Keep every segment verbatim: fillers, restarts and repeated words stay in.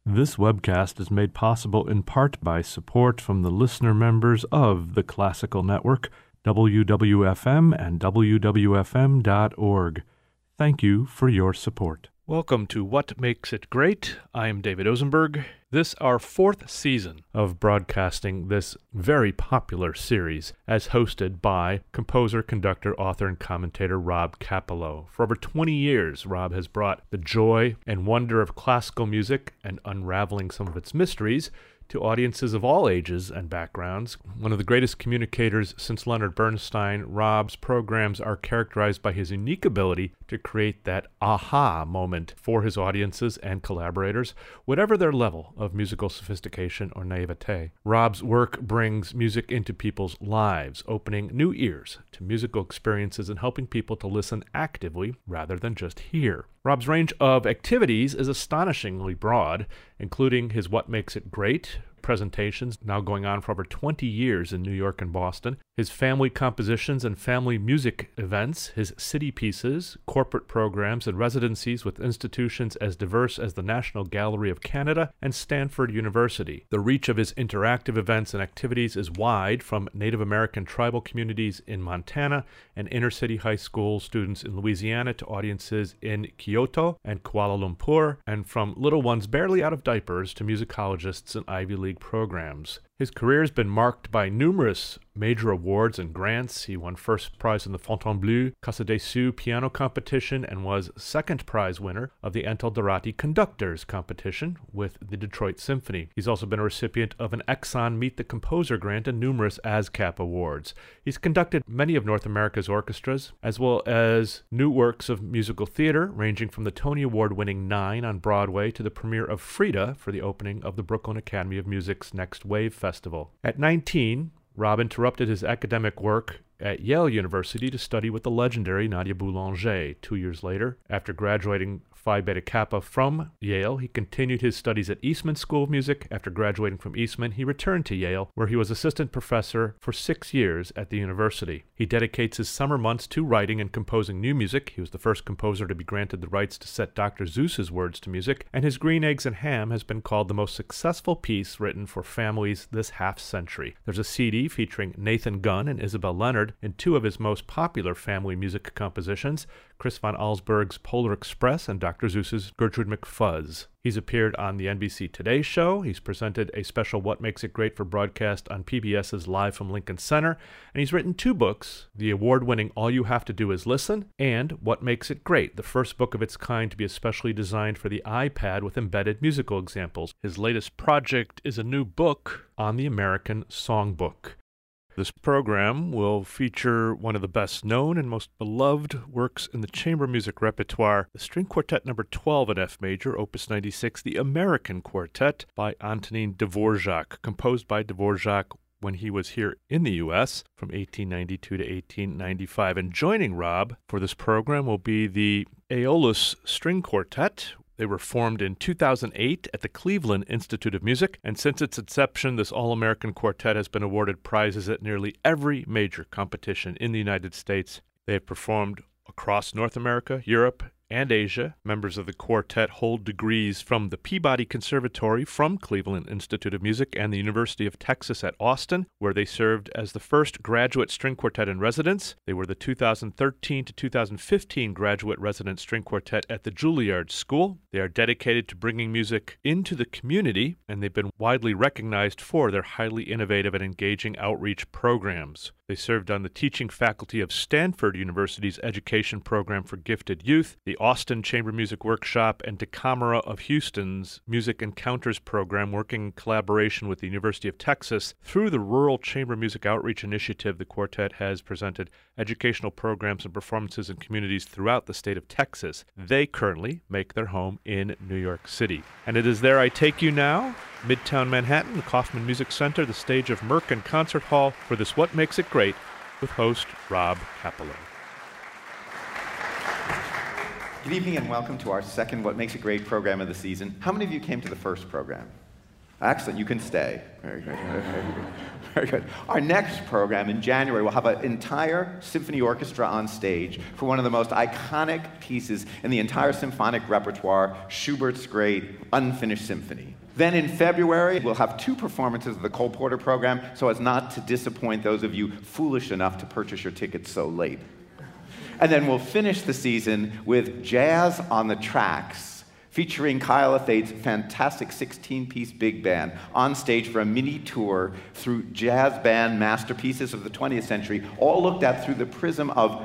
This webcast is made possible in part by support from the listener members of the Classical Network, W W F M and W W F M dot org. Thank you for your support. Welcome to What Makes It Great. I'm David Ozenberg. This our fourth season of broadcasting this very popular series as hosted by composer, conductor, author, and commentator Rob Kappelow. For over twenty years, Rob has brought the joy and wonder of classical music and unraveling some of its mysteries to audiences of all ages and backgrounds. One of the greatest communicators since Leonard Bernstein, Rob's programs are characterized by his unique ability to create that aha moment for his audiences and collaborators, whatever their level of musical sophistication or naivete. Rob's work brings music into people's lives, opening new ears to musical experiences and helping people to listen actively rather than just hear. Rob's range of activities is astonishingly broad, including his What Makes It Great presentations, now going on for over twenty years in New York and Boston, his family compositions and family music events, his city pieces, corporate programs, and residencies with institutions as diverse as the National Gallery of Canada and Stanford University. The reach of his interactive events and activities is wide, from Native American tribal communities in Montana and inner-city high school students in Louisiana to audiences in Kyoto and Kuala Lumpur, and from little ones barely out of diapers to musicologists and Ivy League programs. His career has been marked by numerous major awards and grants. He won first prize in the Fontainebleau Casa des Sioux piano competition and was second prize winner of the Antal Dorati Conductors competition with the Detroit Symphony. He's also been a recipient of an Exxon Meet the Composer grant and numerous ASCAP awards. He's conducted many of North America's orchestras, as well as new works of musical theater, ranging from the Tony Award-winning Nine on Broadway to the premiere of Frida for the opening of the Brooklyn Academy of Music's Next Wave Festival. At nineteen, Rob interrupted his academic work at Yale University to study with the legendary Nadia Boulanger. Two years later, after graduating Phi Beta Kappa from Yale, he continued his studies at Eastman School of Music. After graduating from Eastman, he returned to Yale, where he was assistant professor for six years at the university. He dedicates his summer months to writing and composing new music. He was the first composer to be granted the rights to set Doctor Seuss's words to music, and his Green Eggs and Ham has been called the most successful piece written for families this half-century. There's a C D featuring Nathan Gunn and Isabel Leonard in two of his most popular family music compositions, Chris von Allsburg's Polar Express and Doctor Seuss's Gertrude McFuzz. He's appeared on the N B C Today show. He's presented a special What Makes It Great for broadcast on P B S's Live from Lincoln Center. And he's written two books, the award-winning All You Have to Do Is Listen and What Makes It Great, the first book of its kind to be especially designed for the iPad with embedded musical examples. His latest project is a new book on the American Songbook. This program will feature one of the best-known and most beloved works in the chamber music repertoire, the String Quartet number twelve in F major, Opus ninety-six, the American Quartet by Antonin Dvorak, composed by Dvorak when he was here in the U S from eighteen ninety-two to eighteen ninety-five. And joining Rob for this program will be the Aeolus String Quartet. They were formed in two thousand eight at the Cleveland Institute of Music, and since its inception, this All-American Quartet has been awarded prizes at nearly every major competition in the United States. They have performed across North America, Europe, and Asia. Members of the quartet hold degrees from the Peabody Conservatory from Cleveland Institute of Music and the University of Texas at Austin, where they served as the first graduate string quartet in residence. They were the two thousand thirteen to two thousand fifteen graduate resident string quartet at the Juilliard School. They are dedicated to bringing music into the community, and they've been widely recognized for their highly innovative and engaging outreach programs. They served on the teaching faculty of Stanford University's Education Program for Gifted Youth, the Austin Chamber Music Workshop, and DeCamera of Houston's Music Encounters program, working in collaboration with the University of Texas. Through the Rural Chamber Music Outreach Initiative, the quartet has presented educational programs and performances in communities throughout the state of Texas. They currently make their home in New York City. And it is there I take you now, Midtown Manhattan, the Kaufman Music Center, the stage of Merkin Concert Hall, for this What Makes It Great with host Rob Kappelow. Good evening and welcome to our second What Makes It Great program of the season. How many of you came to the first program? Excellent, you can stay. Very good, very good, very good. Our next program in January will have an entire symphony orchestra on stage for one of the most iconic pieces in the entire symphonic repertoire, Schubert's great Unfinished Symphony. Then in February, we'll have two performances of the Cole Porter program so as not to disappoint those of you foolish enough to purchase your tickets so late. And then we'll finish the season with Jazz on the Tracks, featuring Kyle Athade's fantastic sixteen-piece big band on stage for a mini tour through jazz band masterpieces of the twentieth century, all looked at through the prism of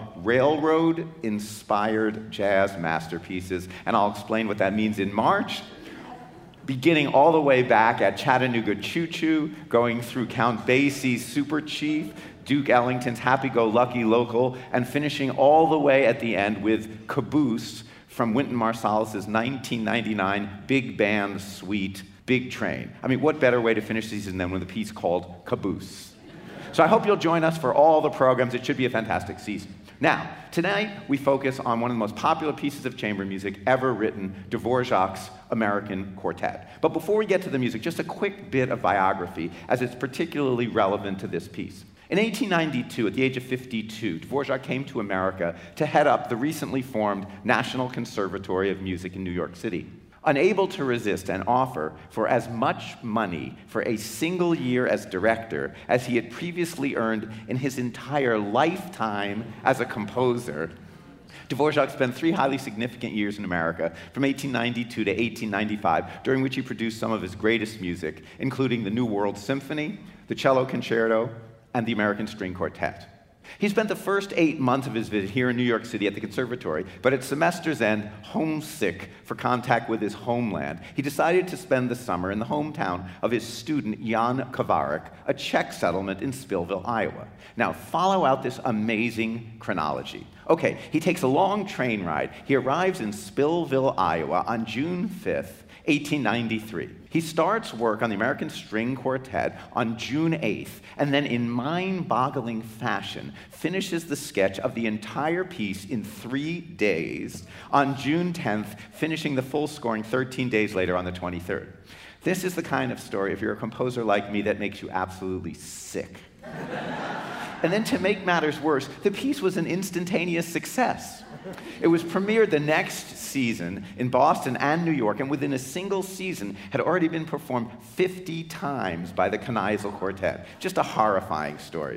railroad-inspired jazz masterpieces. And I'll explain what that means in March, beginning all the way back at Chattanooga Choo Choo, going through Count Basie's Super Chief, Duke Ellington's Happy-Go-Lucky Local, and finishing all the way at the end with Caboose, from Wynton Marsalis's nineteen ninety-nine big band suite, Big Train. I mean, what better way to finish the season than with a piece called Caboose? So I hope you'll join us for all the programs. It should be a fantastic season. Now, tonight we focus on one of the most popular pieces of chamber music ever written, Dvorak's American Quartet. But before we get to the music, just a quick bit of biography, as it's particularly relevant to this piece. In eighteen ninety-two, at the age of fifty-two, Dvorak came to America to head up the recently formed National Conservatory of Music in New York City. Unable to resist an offer for as much money for a single year as director as he had previously earned in his entire lifetime as a composer, Dvorak spent three highly significant years in America, from eighteen ninety-two to eighteen ninety-five, during which he produced some of his greatest music, including the New World Symphony, the Cello Concerto, and the American String Quartet. He spent the first eight months of his visit here in New York City at the conservatory, but at semester's end, homesick for contact with his homeland, he decided to spend the summer in the hometown of his student Jan Kowarek, a Czech settlement in Spillville, Iowa. Now, follow out this amazing chronology. Okay, he takes a long train ride. He arrives in Spillville, Iowa on June fifth, eighteen ninety-three. He starts work on the American String Quartet on June eighth, and then in mind-boggling fashion finishes the sketch of the entire piece in three days on June tenth, finishing the full scoring thirteen days later on the twenty-third. This is the kind of story, if you're a composer like me, that makes you absolutely sick. And then to make matters worse, the piece was an instantaneous success. It was premiered the next season in Boston and New York, and within a single season had already been performed fifty times by the Kneisel Quartet. Just a horrifying story.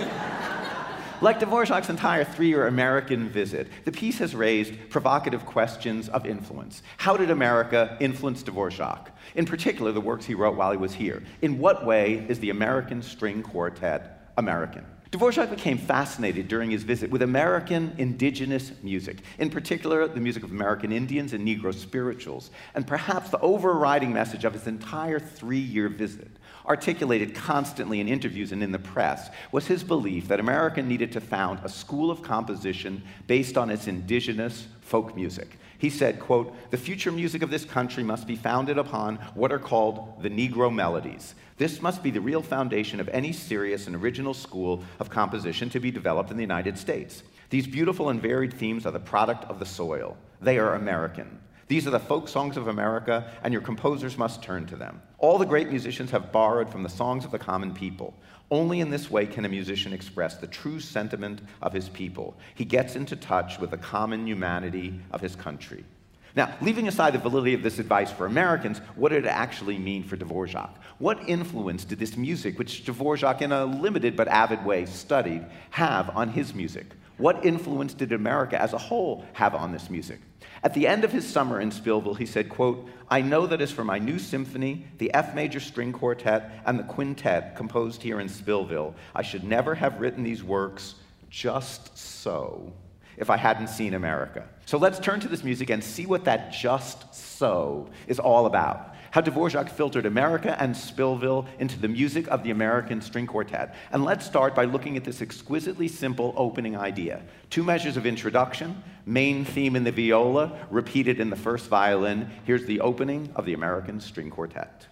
Like Dvorak's entire three-year American visit, the piece has raised provocative questions of influence. How did America influence Dvorak? In particular, the works he wrote while he was here. In what way is the American String Quartet American? Dvorak became fascinated during his visit with American indigenous music, in particular the music of American Indians and Negro spirituals, and perhaps the overriding message of his entire three-year visit, articulated constantly in interviews and in the press, was his belief that America needed to found a school of composition based on its indigenous folk music. He said, quote, "The future music of this country must be founded upon what are called the Negro melodies. This must be the real foundation of any serious and original school of composition to be developed in the United States. These beautiful and varied themes are the product of the soil. They are American. These are the folk songs of America, and your composers must turn to them. All the great musicians have borrowed from the songs of the common people. Only in this way can a musician express the true sentiment of his people. He gets into touch with the common humanity of his country." Now, leaving aside the validity of this advice for Americans, what did it actually mean for Dvorak? What influence did this music, which Dvorak in a limited but avid way studied, have on his music? What influence did America as a whole have on this music? At the end of his summer in Spillville, he said, quote, "I know that as for my new symphony, the F major string quartet, and the quintet composed here in Spillville, I should never have written these works just so if I hadn't seen America." So let's turn to this music and see what that just so is all about. How Dvorak filtered America and Spillville into the music of the American String Quartet. And let's start by looking at this exquisitely simple opening idea. Two measures of introduction, main theme in the viola, repeated in the first violin. Here's the opening of the American String Quartet.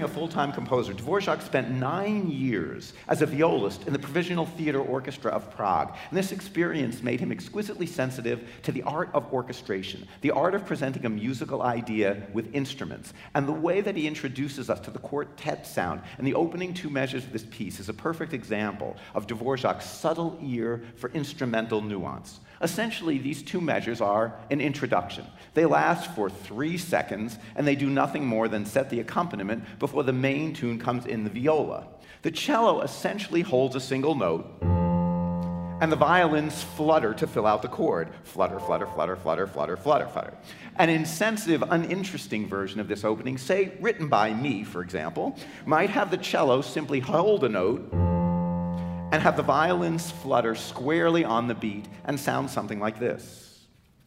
full-time composer, Dvorak spent nine years as a violist in the Provisional Theatre Orchestra of Prague. And this experience made him exquisitely sensitive to the art of orchestration, the art of presenting a musical idea with instruments. And the way that he introduces us to the quartet sound and the opening two measures of this piece is a perfect example of Dvorak's subtle ear for instrumental nuance. Essentially, these two measures are an introduction. They last for three seconds, and they do nothing more than set the accompaniment before the main tune comes in the viola. The cello essentially holds a single note, and the violins flutter to fill out the chord. Flutter, flutter, flutter, flutter, flutter, flutter, flutter. An insensitive, uninteresting version of this opening, say written by me, for example, might have the cello simply hold a note and have the violins flutter squarely on the beat and sound something like this.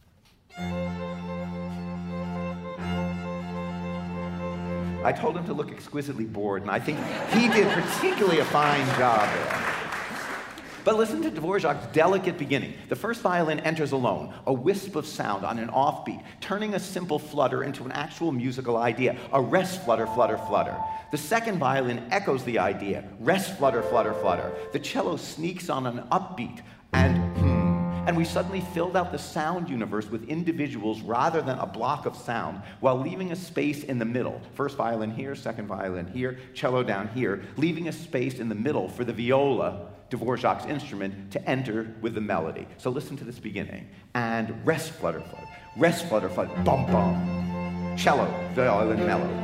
I told him to look exquisitely bored, and I think he did particularly a fine job there. But listen to Dvorak's delicate beginning. The first violin enters alone, a wisp of sound on an offbeat, turning a simple flutter into an actual musical idea, a rest, flutter, flutter, flutter. The second violin echoes the idea, rest, flutter, flutter, flutter. The cello sneaks on an upbeat, and hmm, and we suddenly filled out the sound universe with individuals rather than a block of sound, while leaving a space in the middle. First violin here, second violin here, cello down here, leaving a space in the middle for the viola, Dvorak's instrument, to enter with the melody. So listen to this beginning. And rest, flutter, flutter. Rest, flutter, flutter. Bum, bum. Cello, violin, mellow.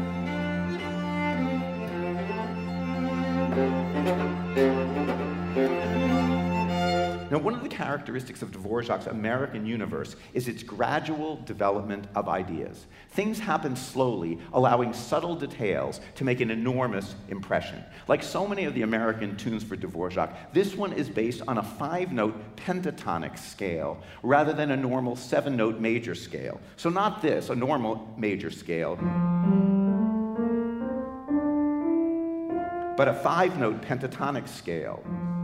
Now, one of the characteristics of Dvorak's American universe is its gradual development of ideas. Things happen slowly, allowing subtle details to make an enormous impression. Like so many of the American tunes for Dvorak, this one is based on a five-note pentatonic scale rather than a normal seven-note major scale. So not this, a normal major scale, but a five-note pentatonic scale.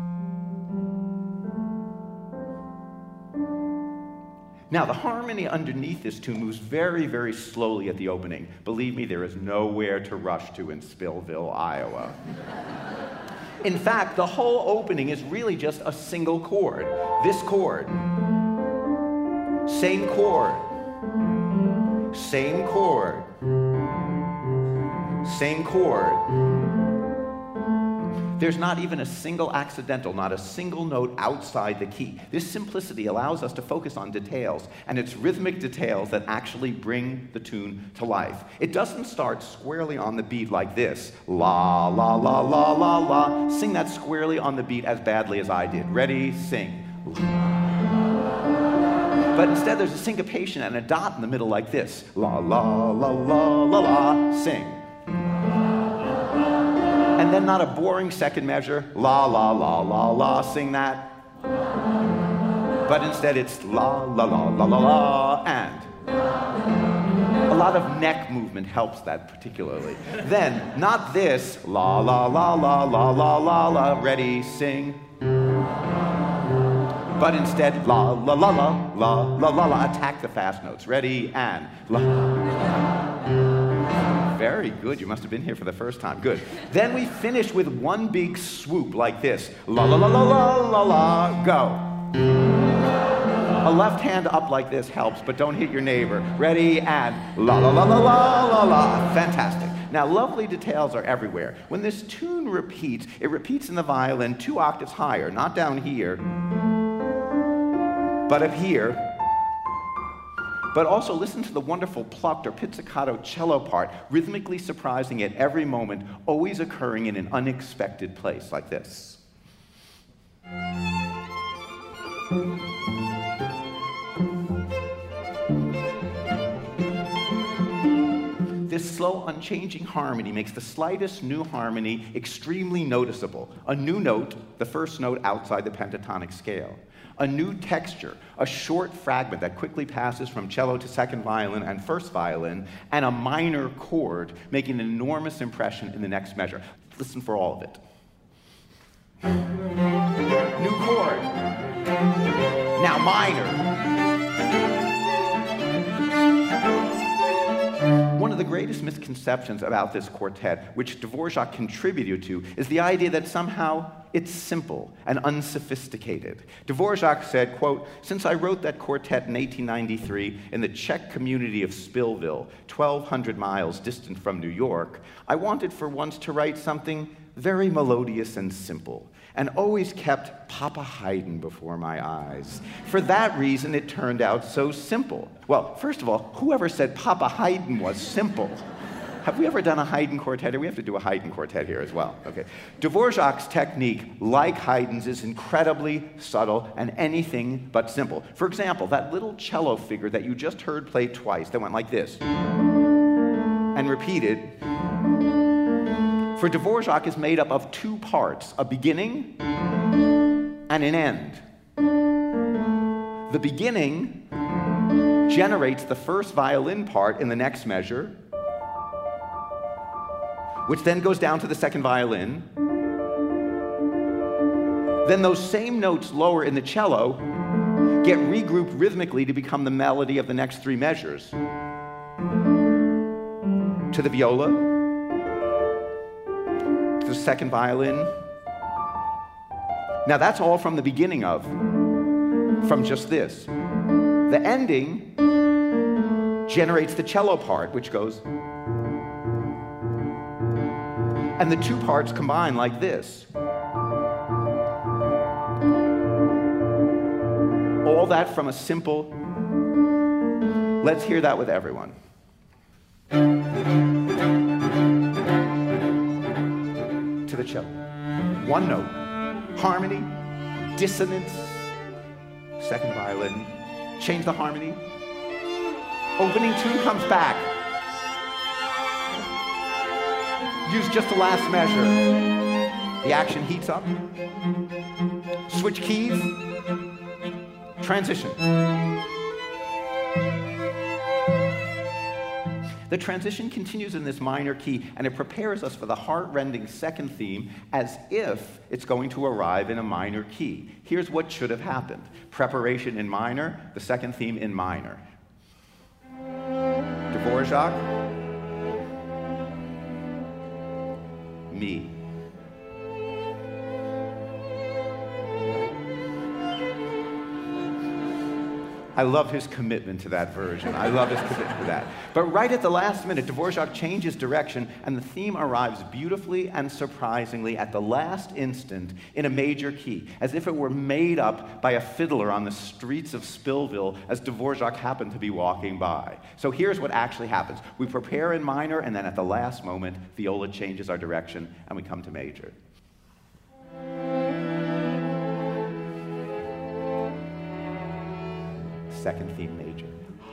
Now, the harmony underneath this tune moves very, very slowly at the opening. Believe me, there is nowhere to rush to in Spillville, Iowa. In fact, the whole opening is really just a single chord. This chord. Same chord. Same chord. Same chord. There's not even a single accidental, not a single note outside the key. This simplicity allows us to focus on details, and it's rhythmic details that actually bring the tune to life. It doesn't start squarely on the beat like this. La, la, la, la, la, la. Sing that squarely on the beat as badly as I did. Ready? Sing. But instead there's a syncopation and a dot in the middle like this. La, la, la, la, la, la. Sing. And then not a boring second measure, la, la, la, la, la, sing that. But instead it's la, la, la, la, la, la, and. A lot of neck movement helps that particularly. Then, not this, la, la, la, la, la, la, la, la, ready, sing. But instead, la, la, la, la, la, la, la, la, attack the fast notes. Ready, and. La. Very good. You must have been here for the first time. Good. Then we finish with one big swoop like this. La, la, la, la, la, la, la, go. A left hand up like this helps, but don't hit your neighbor. Ready, and la, la, la, la, la, la, la. Fantastic. Now, lovely details are everywhere. When this tune repeats, it repeats in the violin two octaves higher, not down here, but up here. But also listen to the wonderful plucked or pizzicato cello part, rhythmically surprising at every moment, always occurring in an unexpected place like this. This slow, unchanging harmony makes the slightest new harmony extremely noticeable. A new note, the first note outside the pentatonic scale. A new texture, a short fragment that quickly passes from cello to second violin and first violin, and a minor chord making an enormous impression in the next measure. Listen for all of it. New chord. Now minor. One of the greatest misconceptions about this quartet, which Dvorak contributed to, is the idea that somehow it's simple and unsophisticated. Dvorak said, quote, "Since I wrote that quartet in eighteen ninety-three in the Czech community of Spillville, twelve hundred miles distant from New York, I wanted for once to write something very melodious and simple, and always kept Papa Haydn before my eyes. For that reason, it turned out so simple." Well, first of all, whoever said Papa Haydn was simple? Have we ever done a Haydn quartet? Or we have to do a Haydn quartet here as well. Okay. Dvorak's technique, like Haydn's, is incredibly subtle and anything but simple. For example, that little cello figure that you just heard played twice that went like this and repeated, for Dvorak is made up of two parts, a beginning and an end. The beginning generates the first violin part in the next measure, which then goes down to the second violin. Then those same notes lower in the cello get regrouped rhythmically to become the melody of the next three measures. To the viola, to the second violin. Now that's all from the beginning of, from just this. The ending generates the cello part, which goes, and the two parts combine like this. All that from a simple, let's hear that with everyone. To the cello. One note. Harmony, dissonance, second violin. Change the harmony. Opening tune comes back. Use just the last measure. The action heats up. Switch keys. Transition. The transition continues in this minor key, and it prepares us for the heart-rending second theme as if it's going to arrive in a minor key. Here's what should have happened. Preparation in minor, the second theme in minor. Dvorak. Me. I love his commitment to that version. I love his commitment to that. But right at the last minute, Dvorak changes direction, and the theme arrives beautifully and surprisingly at the last instant in a major key, as if it were made up by a fiddler on the streets of Spillville as Dvorak happened to be walking by. So here's what actually happens. We prepare in minor, and then at the last moment, viola changes our direction, and we come to major. Second theme major.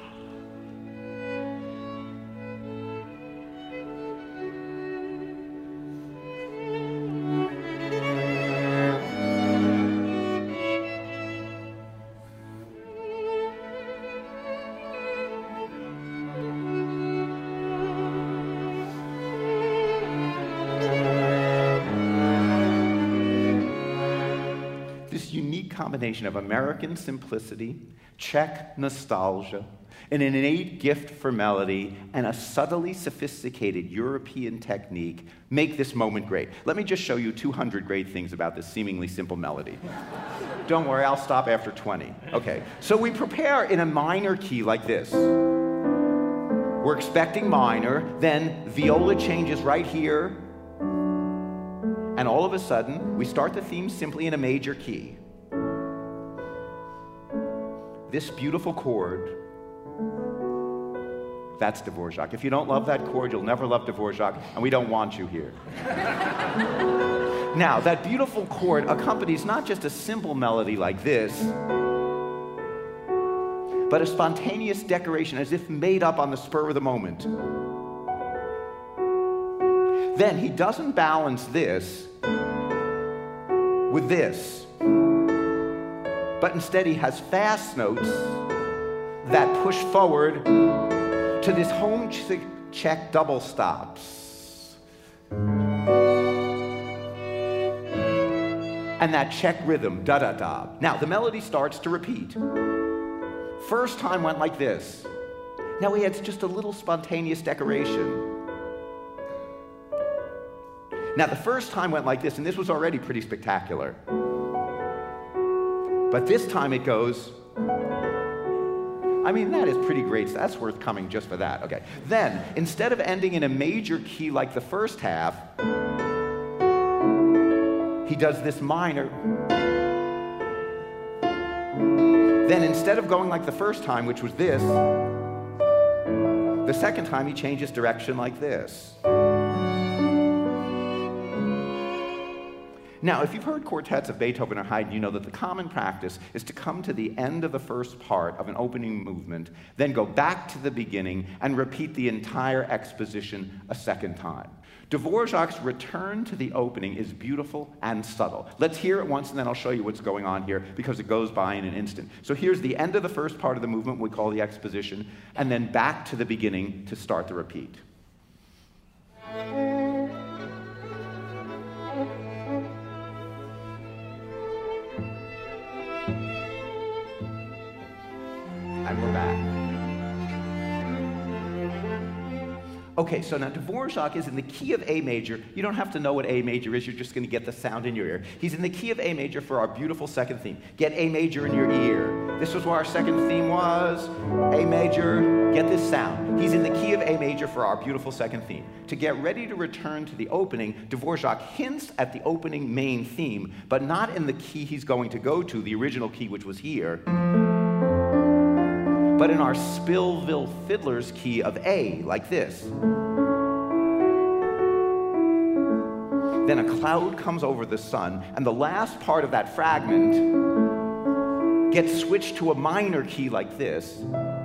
This unique combination of American simplicity, Czech nostalgia, an innate gift for melody, and a subtly sophisticated European technique make this moment great. Let me just show you two hundred great things about this seemingly simple melody. Don't worry, I'll stop after twenty. Okay, so we prepare in a minor key like this. We're expecting minor, then viola changes right here, and all of a sudden, we start the theme simply in a major key. This beautiful chord, that's Dvorak. If you don't love that chord, you'll never love Dvorak, and we don't want you here. Now, that beautiful chord accompanies not just a simple melody like this, but a spontaneous decoration as if made up on the spur of the moment. Then he doesn't balance this with this, but instead he has fast notes that push forward to this home check double stops. And that Czech rhythm, da-da-da. Now, the melody starts to repeat. First time went like this. Now he adds just a little spontaneous decoration. Now the first time went like this, and this was already pretty spectacular. But this time it goes, I mean, that is pretty great. That's worth coming just for that. Okay. Then, instead of ending in a major key like the first half, he does this minor. Then, instead of going like the first time, which was this, the second time he changes direction like this. Now, if you've heard quartets of Beethoven or Haydn, you know that the common practice is to come to the end of the first part of an opening movement, then go back to the beginning and repeat the entire exposition a second time. Dvorak's return to the opening is beautiful and subtle. Let's hear it once, and then I'll show you what's going on here, because it goes by in an instant. So here's the end of the first part of the movement, we call the exposition, and then back to the beginning to start the repeat. And we're back. Okay, so now Dvorak is in the key of A major. You don't have to know what A major is, you're just going to get the sound in your ear. He's in the key of A major for our beautiful second theme. Get A major in your ear. This was where our second theme was. A major, get this sound. He's in the key of A major for our beautiful second theme. To get ready to return to the opening, Dvorak hints at the opening main theme, but not in the key he's going to go to, the original key which was here, but in our Spillville Fiddler's key of A, like this. Then a cloud comes over the sun, and the last part of that fragment gets switched to a minor key like this.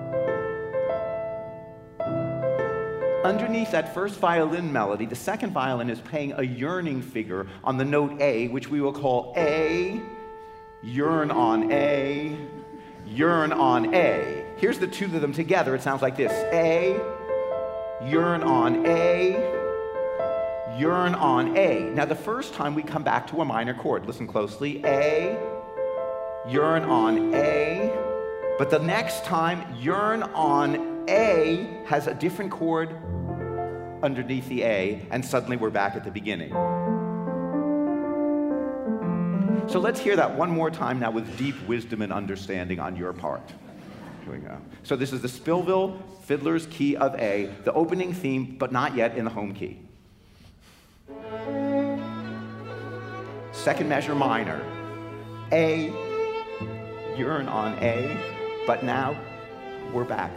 Underneath that first violin melody, the second violin is playing a yearning figure on the note A, which we will call A, yearn on A, yearn on A. Here's the two of them together. It sounds like this. A, yearn on A, yearn on A. Now the first time we come back to a minor chord. Listen closely. A, yearn on A. But the next time, yearn on A has a different chord underneath the A, and suddenly we're back at the beginning. So let's hear that one more time now with deep wisdom and understanding on your part. Here we go. So this is the Spillville Fiddler's key of A, the opening theme, but not yet in the home key. Second measure minor. A, yearn on A, but now we're back.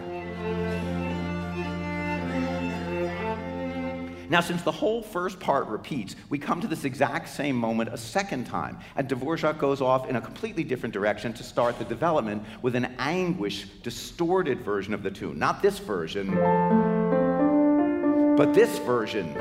Now, since the whole first part repeats, we come to this exact same moment a second time, and Dvorak goes off in a completely different direction to start the development with an anguished, distorted version of the tune. Not this version, but this version.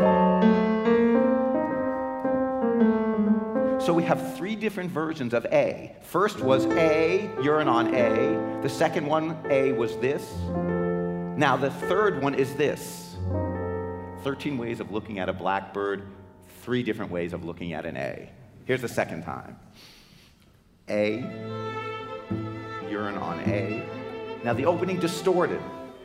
So we have three different versions of A. First was A, yearn on A. The second one, A, was this. Now the third one is this. thirteen ways of looking at a blackbird, three different ways of looking at an A. Here's the second time. A, yearn on A. Now the opening distorted.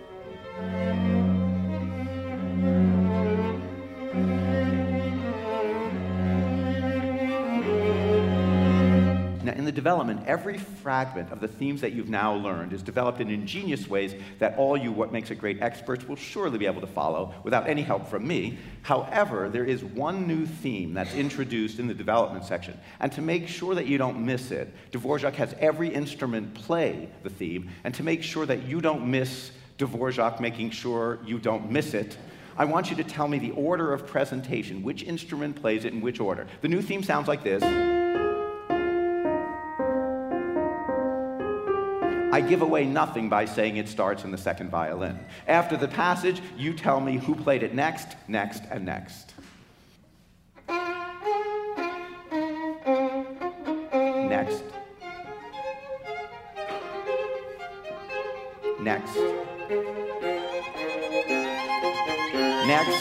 Now, in the development, every fragment of the themes that you've now learned is developed in ingenious ways that all you What Makes a Great experts will surely be able to follow without any help from me. However, there is one new theme that's introduced in the development section. And to make sure that you don't miss it, Dvorak has every instrument play the theme. And to make sure that you don't miss Dvorak making sure you don't miss it, I want you to tell me the order of presentation, which instrument plays it in which order. The new theme sounds like this. I give away nothing by saying it starts in the second violin. After the passage, you tell me who played it next, next, and next. Next. Next. Next.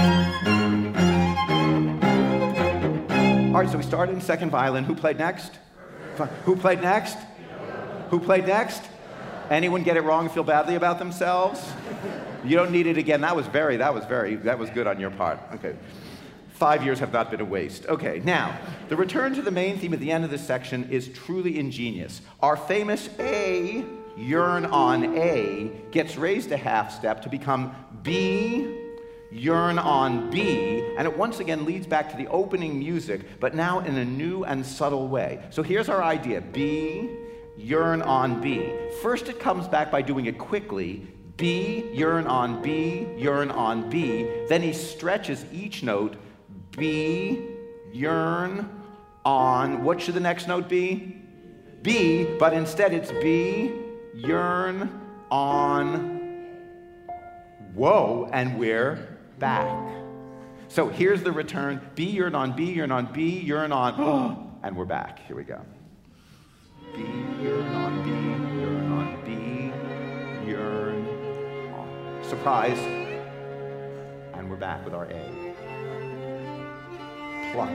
All right, so we started in second violin. Who played next? Who played next? Who played next? Anyone get it wrong and feel badly about themselves? You don't need it again. That was very, that was very, that was good on your part. Okay. Five years have not been a waste. Okay, now, the return to the main theme at the end of this section is truly ingenious. Our famous A, yearn on A, gets raised a half step to become B, yearn on B, and it once again leads back to the opening music, but now in a new and subtle way. So here's our idea, B, yearn on B. First it comes back by doing it quickly, B, yearn on B, yearn on B, then he stretches each note, B, yearn on, what should the next note be? B, but instead it's B, yearn on, whoa, and we're back. So here's the return, B, yearn on B, yearn on B, yearn on, and we're back. Here we go. B, yearn on B, yearn on B, yearn on. Surprise. And we're back with our A. Pluck.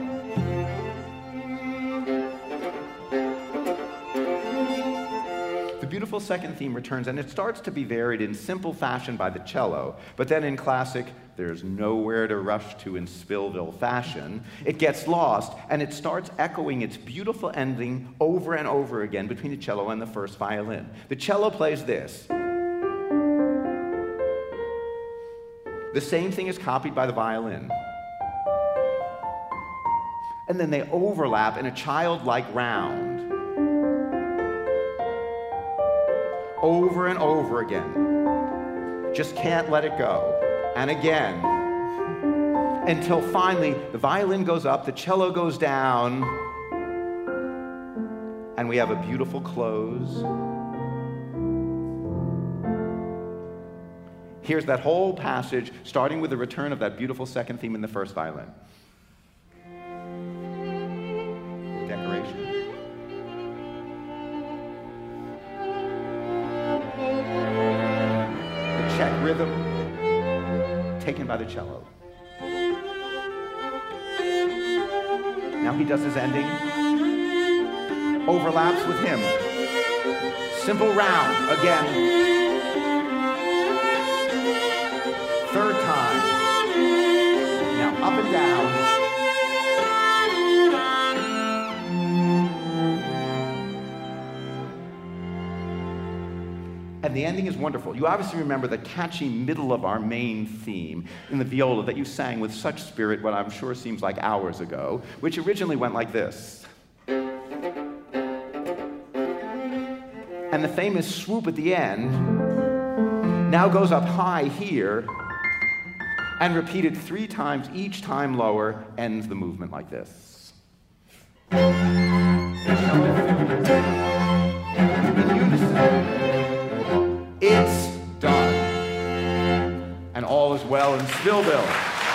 The beautiful second theme returns, and it starts to be varied in simple fashion by the cello, but then in classic, there's nowhere to rush to in Spillville fashion, it gets lost, and it starts echoing its beautiful ending over and over again between the cello and the first violin. The cello plays this. The same thing is copied by the violin. And then they overlap in a childlike round. Over and over again. Just can't let it go. And again. Until finally, the violin goes up, the cello goes down, and we have a beautiful close. Here's that whole passage, starting with the return of that beautiful second theme in the first violin. Decoration. The Czech rhythm taken by the cello. Now he does his ending. Overlaps with him. Simple round again. Third time. Now up and down. And the ending is wonderful. You obviously remember the catchy middle of our main theme in the viola that you sang with such spirit what I'm sure seems like hours ago, which originally went like this. And the famous swoop at the end now goes up high here and repeated three times, each time lower, ends the movement like this. It's done. And all is well in Spillville.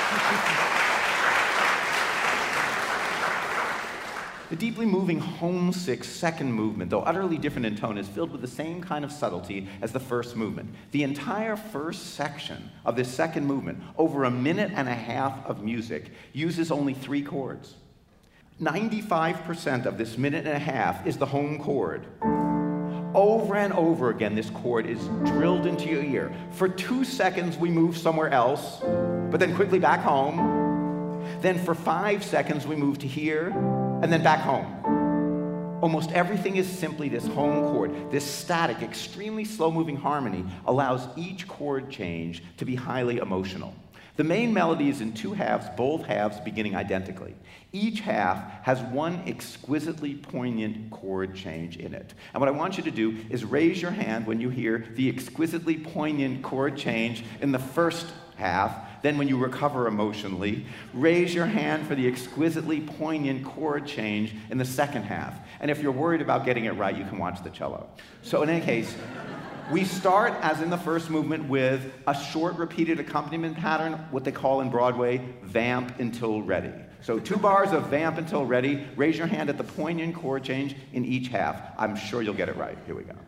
The deeply moving, homesick second movement, though utterly different in tone, is filled with the same kind of subtlety as the first movement. The entire first section of this second movement, over a minute and a half of music, uses only three chords. ninety-five percent of this minute and a half is the home chord. Over and over again, this chord is drilled into your ear. For two seconds, we move somewhere else, but then quickly back home. Then for five seconds, we move to here, and then back home. Almost everything is simply this home chord. This static, extremely slow-moving harmony allows each chord change to be highly emotional. The main melody is in two halves, both halves beginning identically. Each half has one exquisitely poignant chord change in it. And what I want you to do is raise your hand when you hear the exquisitely poignant chord change in the first half. Then when you recover emotionally, raise your hand for the exquisitely poignant chord change in the second half. And if you're worried about getting it right, you can watch the cello. So in any case, we start, as in the first movement, with a short repeated accompaniment pattern, what they call in Broadway, vamp until ready. So two bars of vamp until ready. Raise your hand at the poignant chord change in each half. I'm sure you'll get it right. Here we go.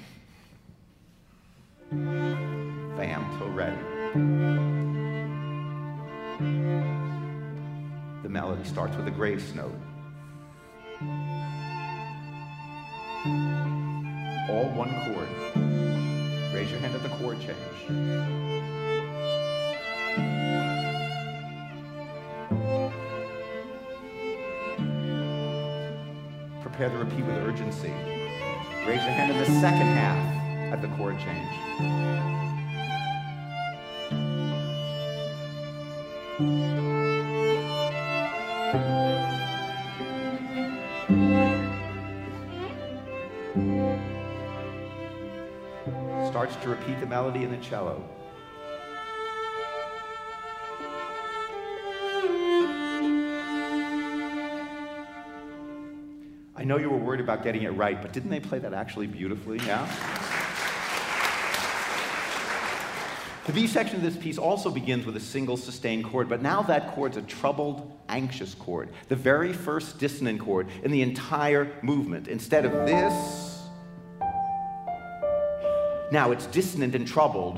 Vamp till ready. The melody starts with a grace note. all one chord. Raise your hand at the chord change. Prepare to repeat with urgency. Raise your hand in the second half at the chord change. Starts to repeat the melody in the cello. I know you were worried about getting it right, but didn't they play that actually beautifully? Yeah? The B section of this piece also begins with a single sustained chord, but now that chord's a troubled, anxious chord, the very first dissonant chord in the entire movement. Instead of this, now it's dissonant and troubled.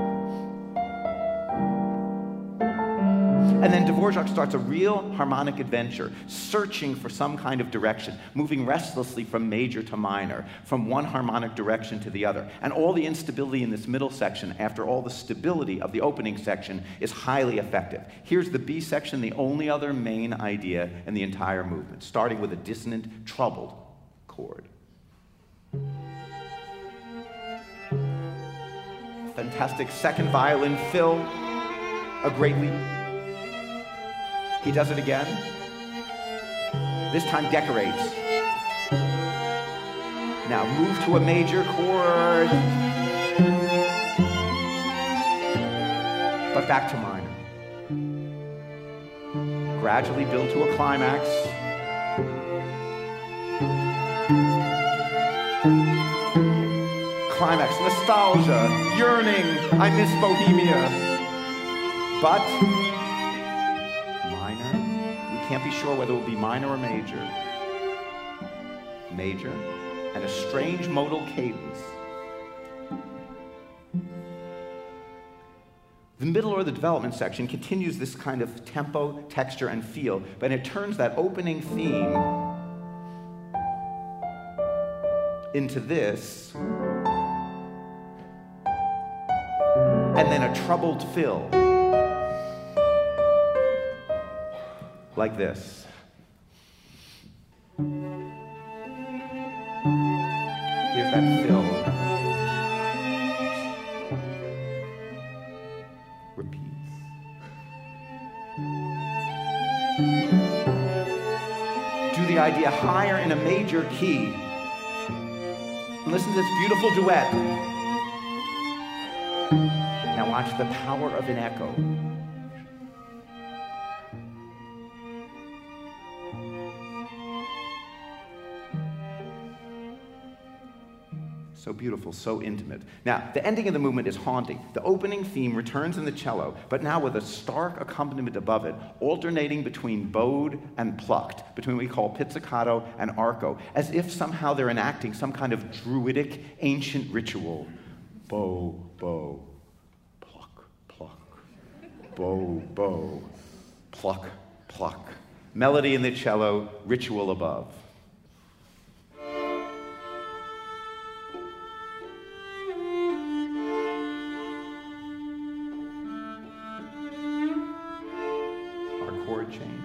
And then Dvorak starts a real harmonic adventure, searching for some kind of direction, moving restlessly from major to minor, from one harmonic direction to the other. And all the instability in this middle section, after all the stability of the opening section, is highly effective. Here's the B section, the only other main idea in the entire movement, starting with a dissonant, troubled chord. Fantastic second violin fill, a great leap. He does it again. This time decorates. Now move to a major chord. But back to minor. Gradually build to a climax. Climax, nostalgia, yearning, I miss Bohemia. But can't be sure whether it will be minor or major. Major, and a strange modal cadence. The middle or the development section continues this kind of tempo, texture, and feel, but it turns that opening theme into this, and then a troubled fill. Like this. Here's that fill. Repeats. Do the idea higher in a major key. And listen to this beautiful duet. Now watch the power of an echo. So beautiful, so intimate. Now, the ending of the movement is haunting. The opening theme returns in the cello, but now with a stark accompaniment above it, alternating between bowed and plucked, between what we call pizzicato and arco, as if somehow they're enacting some kind of druidic, ancient ritual. Bow, bow, pluck, pluck. Bow, bow, pluck, pluck. Melody in the cello, ritual above. Change.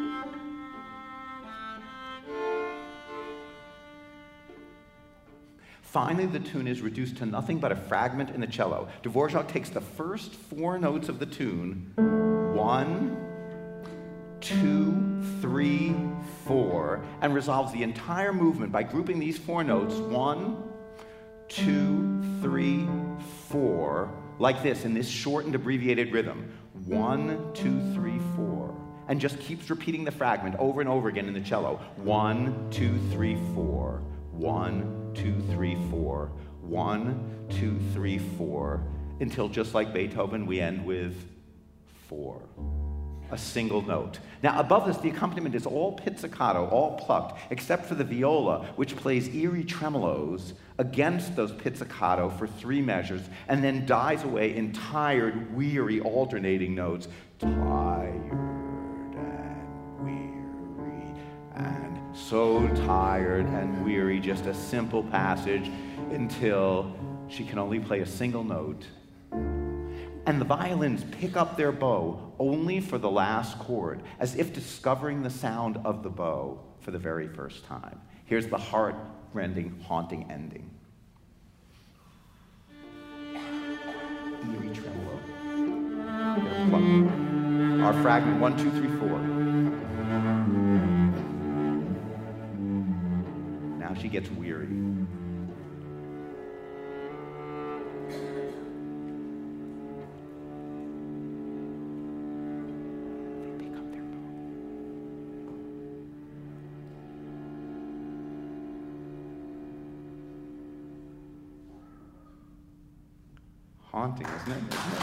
Finally, the tune is reduced to nothing but a fragment in the cello. Dvorak takes the first four notes of the tune, one, two, three, four, and resolves the entire movement by grouping these four notes, one, two, three, four, like this, in this shortened, abbreviated rhythm. One, two, three, four. And just keeps repeating the fragment over and over again in the cello. One, two, three, four. One, two, three, four. One, two, three, four. Until, just like Beethoven, we end with four. A single note. Now, above this, the accompaniment is all pizzicato, all plucked, except for the viola, which plays eerie tremolos against those pizzicato for three measures, and then dies away in tired, weary, alternating notes. Tired and weary and so tired and weary, just a simple passage until she can only play a single note. And the violins pick up their bow only for the last chord, as if discovering the sound of the bow for the very first time. Here's the heart-rending, haunting ending. Eerie tremolo. Our fragment, one, two, three, four. Now she gets weary. Haunting, isn't it? Isn't it?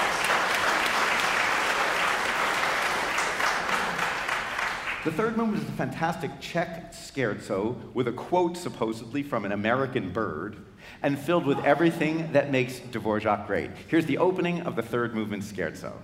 The third movement is a fantastic Czech scherzo with a quote supposedly from an American bird and filled with everything that makes Dvorak great. Here's the opening of the third movement scherzo.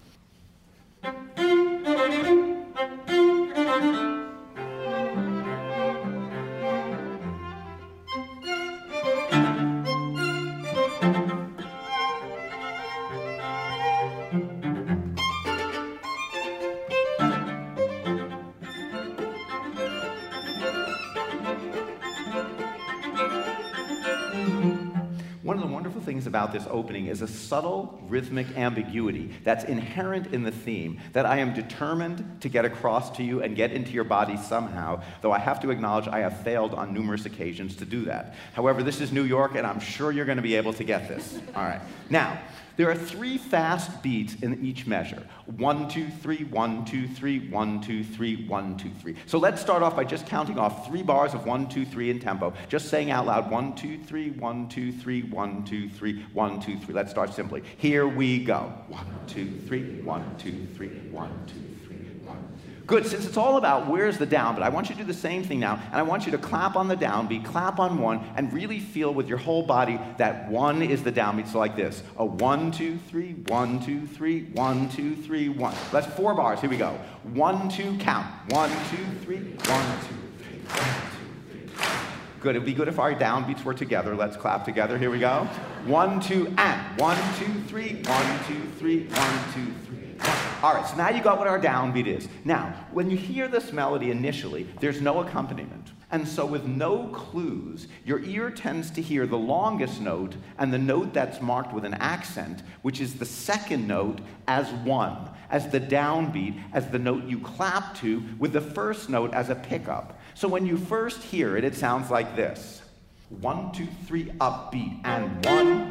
One of the wonderful things about this opening is a subtle rhythmic ambiguity that's inherent in the theme that I am determined to get across to you and get into your body somehow, though I have to acknowledge I have failed on numerous occasions to do that. However, this is New York, and I'm sure you're going to be able to get this. All right. Now, there are three fast beats in each measure. One, two, three, one, two, three, one, two, three, one, two, three. So let's start off by just counting off three bars of one, two, three in tempo. Just saying out loud, one, two, three, one, two, three, one, two, three, one, two, three. Let's start simply. Here we go. One, two, three, one, two, three, one, two, three, one. Good, since it's all about where's the downbeat, I want you to do the same thing now, and I want you to clap on the downbeat, clap on one, and really feel with your whole body that one is the downbeat. So like this, a one, two, three, one, two, three, one, two, three, one. That's four bars, here we go. One, two, count. One, two, three, one, two, three, one, two, three. Good, it'd be good if our downbeats were together. Let's clap together, here we go. One, two, and. One, two, three, one, two, three, one, two, three. All right, so now you got what our downbeat is. Now, when you hear this melody initially, there's no accompaniment. And so with no clues, your ear tends to hear the longest note and the note that's marked with an accent, which is the second note, as one, as the downbeat, as the note you clap to, with the first note as a pickup. So when you first hear it, it sounds like this. One, two, three, upbeat, and one,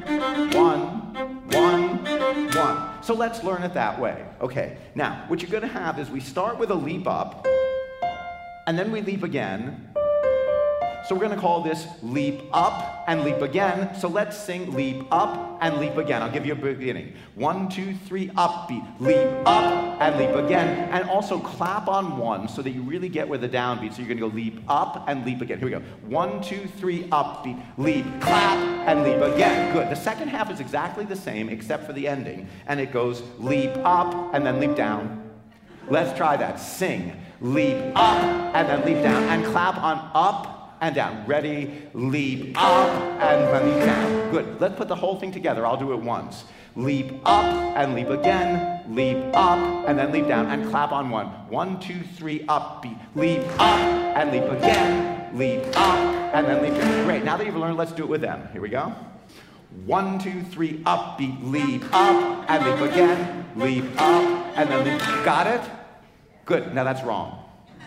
one, one, one. So let's learn it that way. Okay, now, what you're going to have is we start with a leap up, and then we leap again. So we're going to call this leap up and leap again. So let's sing leap up and leap again. I'll give you a beginning. One, two, three, upbeat. Leap up and leap again. And also clap on one so that you really get where the downbeat. So you're going to go leap up and leap again. Here we go. One, two, three, upbeat. Leap, clap, and leap again. Good. The second half is exactly the same except for the ending. And it goes leap up and then leap down. Let's try that. Sing. Leap up and then leap down. And clap on up and down. Ready? Leap up and then leap down. Good. Let's put the whole thing together. I'll do it once. Leap up and leap again. Leap up and then leap down. And clap on one. One, two, three, upbeat. Leap up and leap again. Leap up and then leap down. Great. Now that you've learned, let's do it with them. Here we go. One, two, three, upbeat. Leap up and leap again. Leap up and then leap. Got it? Good. Now that's wrong.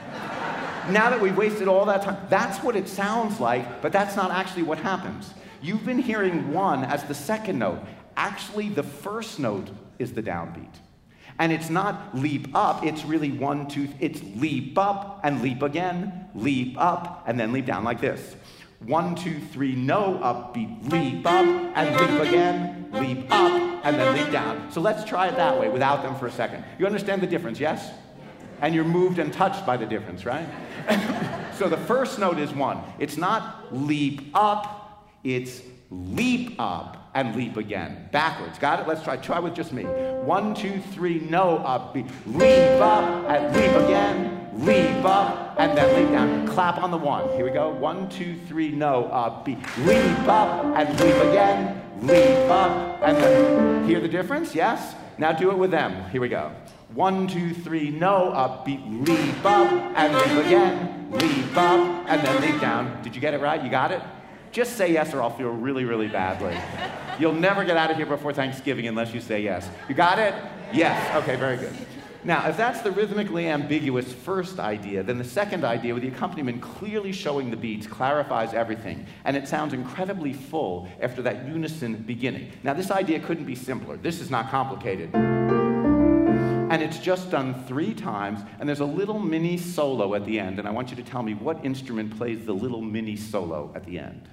Now that we've wasted all that time, that's what it sounds like, but that's not actually what happens. You've been hearing one as the second note. Actually, the first note is the downbeat. And it's not leap up, it's really one, two, it's leap up and leap again, leap up and then leap down like this. One, two, three, no upbeat, leap up and leap again, leap up and then leap down. So let's try it that way without them for a second. You understand the difference, yes? And you're moved and touched by the difference, right? So the first note is one. It's not leap up, it's leap up and leap again. Backwards. Got it? Let's try. Try with just me. One, two, three, no upbeat. Leap up and leap again. Leap up and then leap down. Clap on the one. Here we go. One, two, three, no, up, beat. Leap up and leap again. Leap up and then. Hear the difference? Yes? Now do it with them. Here we go. One, two, three, no, up, beat. Leap up and leap again. Leap up and then leap down. Did you get it right? You got it? Just say yes or I'll feel really, really badly. You'll never get out of here before Thanksgiving unless you say yes. You got it? Yes. Okay, very good. Now, if that's the rhythmically ambiguous first idea, then the second idea, with the accompaniment clearly showing the beats, clarifies everything, and it sounds incredibly full after that unison beginning. Now, this idea couldn't be simpler. This is not complicated. And it's just done three times, and there's a little mini solo at the end, and I want you to tell me what instrument plays the little mini solo at the end.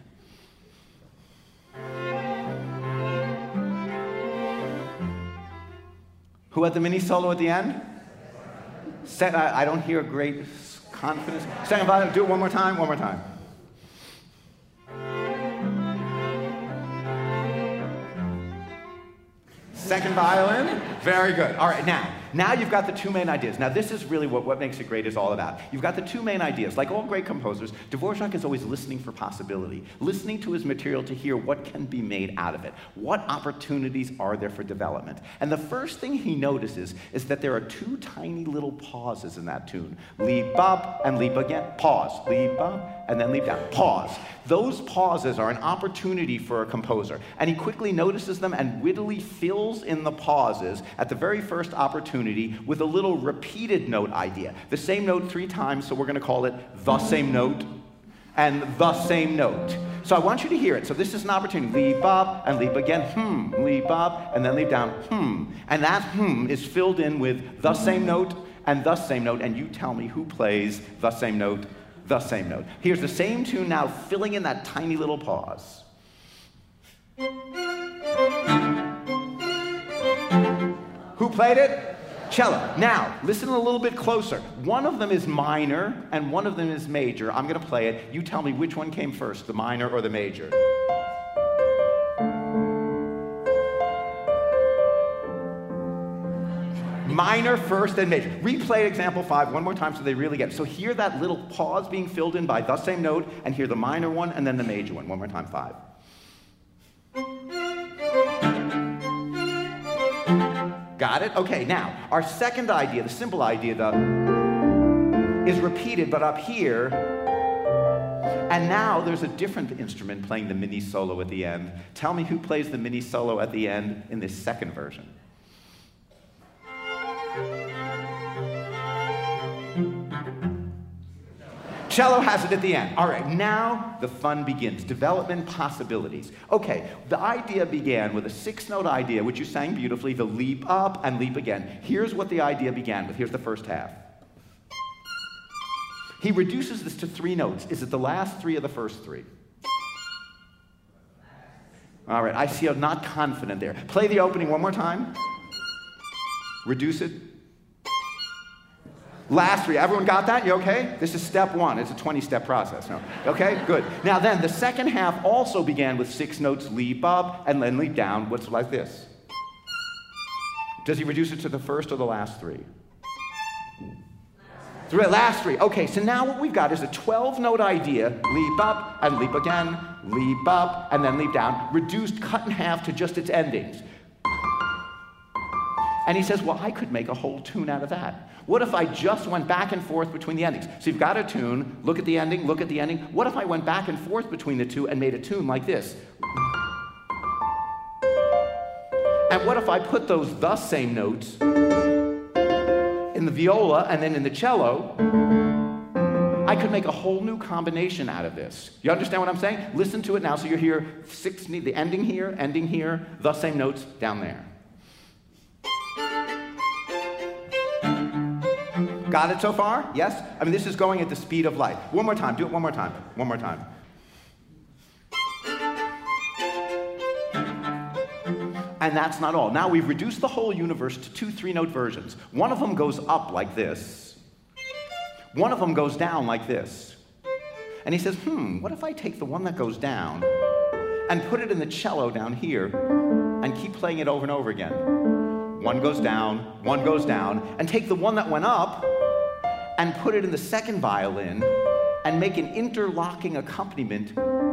Who had the mini solo at the end? Se- I, I don't hear great confidence. Second violin, do it one more time, one more time. Second violin, very good. All right, now, now you've got the two main ideas. Now this is really what What Makes It Great is all about. You've got the two main ideas. Like all great composers, Dvorak is always listening for possibility, listening to his material to hear what can be made out of it. What opportunities are there for development? And the first thing he notices is that there are two tiny little pauses in that tune. Leap up and leap again. Pause. Leap up and then leap down. Pause. Those pauses are an opportunity for a composer. And he quickly notices them and wittily fills in the pauses at the very first opportunity with a little repeated note idea. The same note three times, so we're going to call it the same note and the same note. So I want you to hear it. So this is an opportunity. Leap up and leap again. Hmm. Leap up and then leap down. Hmm. And that hmm is filled in with the same note and the same note. And you tell me who plays the same note, the same note. Here's the same tune now filling in that tiny little pause. Who played it? Cello. Now, listen a little bit closer. One of them is minor and one of them is major. I'm going to play it. You tell me which one came first, the minor or the major. Minor first and major. Replay example five one more time so they really get it. So hear that little pause being filled in by the same note, and hear the minor one and then the major one. One more time, five. Got it? Okay, now, our second idea, the simple idea, the is repeated, but up here, and now there's a different instrument playing the mini solo at the end. Tell me who plays the mini solo at the end in this second version. Cello has it at the end. All right, now the fun begins. Development possibilities. Okay, the idea began with a six-note idea, which you sang beautifully, the leap up and leap again. Here's what the idea began with. Here's the first half. He reduces this to three notes. Is it the last three or the first three? All right, I see I'm not confident there. Play the opening one more time. Reduce it. Last three. Everyone got that? You okay? This is step one. It's a twenty-step process. No. Okay? Good. Now then, the second half also began with six notes, leap up, and then leap down. What's like this? Does he reduce it to the first or the last three? Three. Last three. Okay, so now what we've got is a twelve-note idea. Leap up and leap again. Leap up and then leap down. Reduced, cut in half to just its endings. And he says, well, I could make a whole tune out of that. What if I just went back and forth between the endings? So you've got a tune, look at the ending, look at the ending. What if I went back and forth between the two and made a tune like this? And what if I put those the same notes in the viola and then in the cello? I could make a whole new combination out of this. You understand what I'm saying? Listen to it now so you hear six, the ending here, ending here, the same notes down there. Got it so far? Yes? I mean, this is going at the speed of light. One more time. Do it one more time. One more time. And that's not all. Now we've reduced the whole universe to two three-note versions. One of them goes up like this. One of them goes down like this. And he says, hmm, what if I take the one that goes down and put it in the cello down here and keep playing it over and over again? One goes down, one goes down, and take the one that went up and put it in the second violin and make an interlocking accompaniment,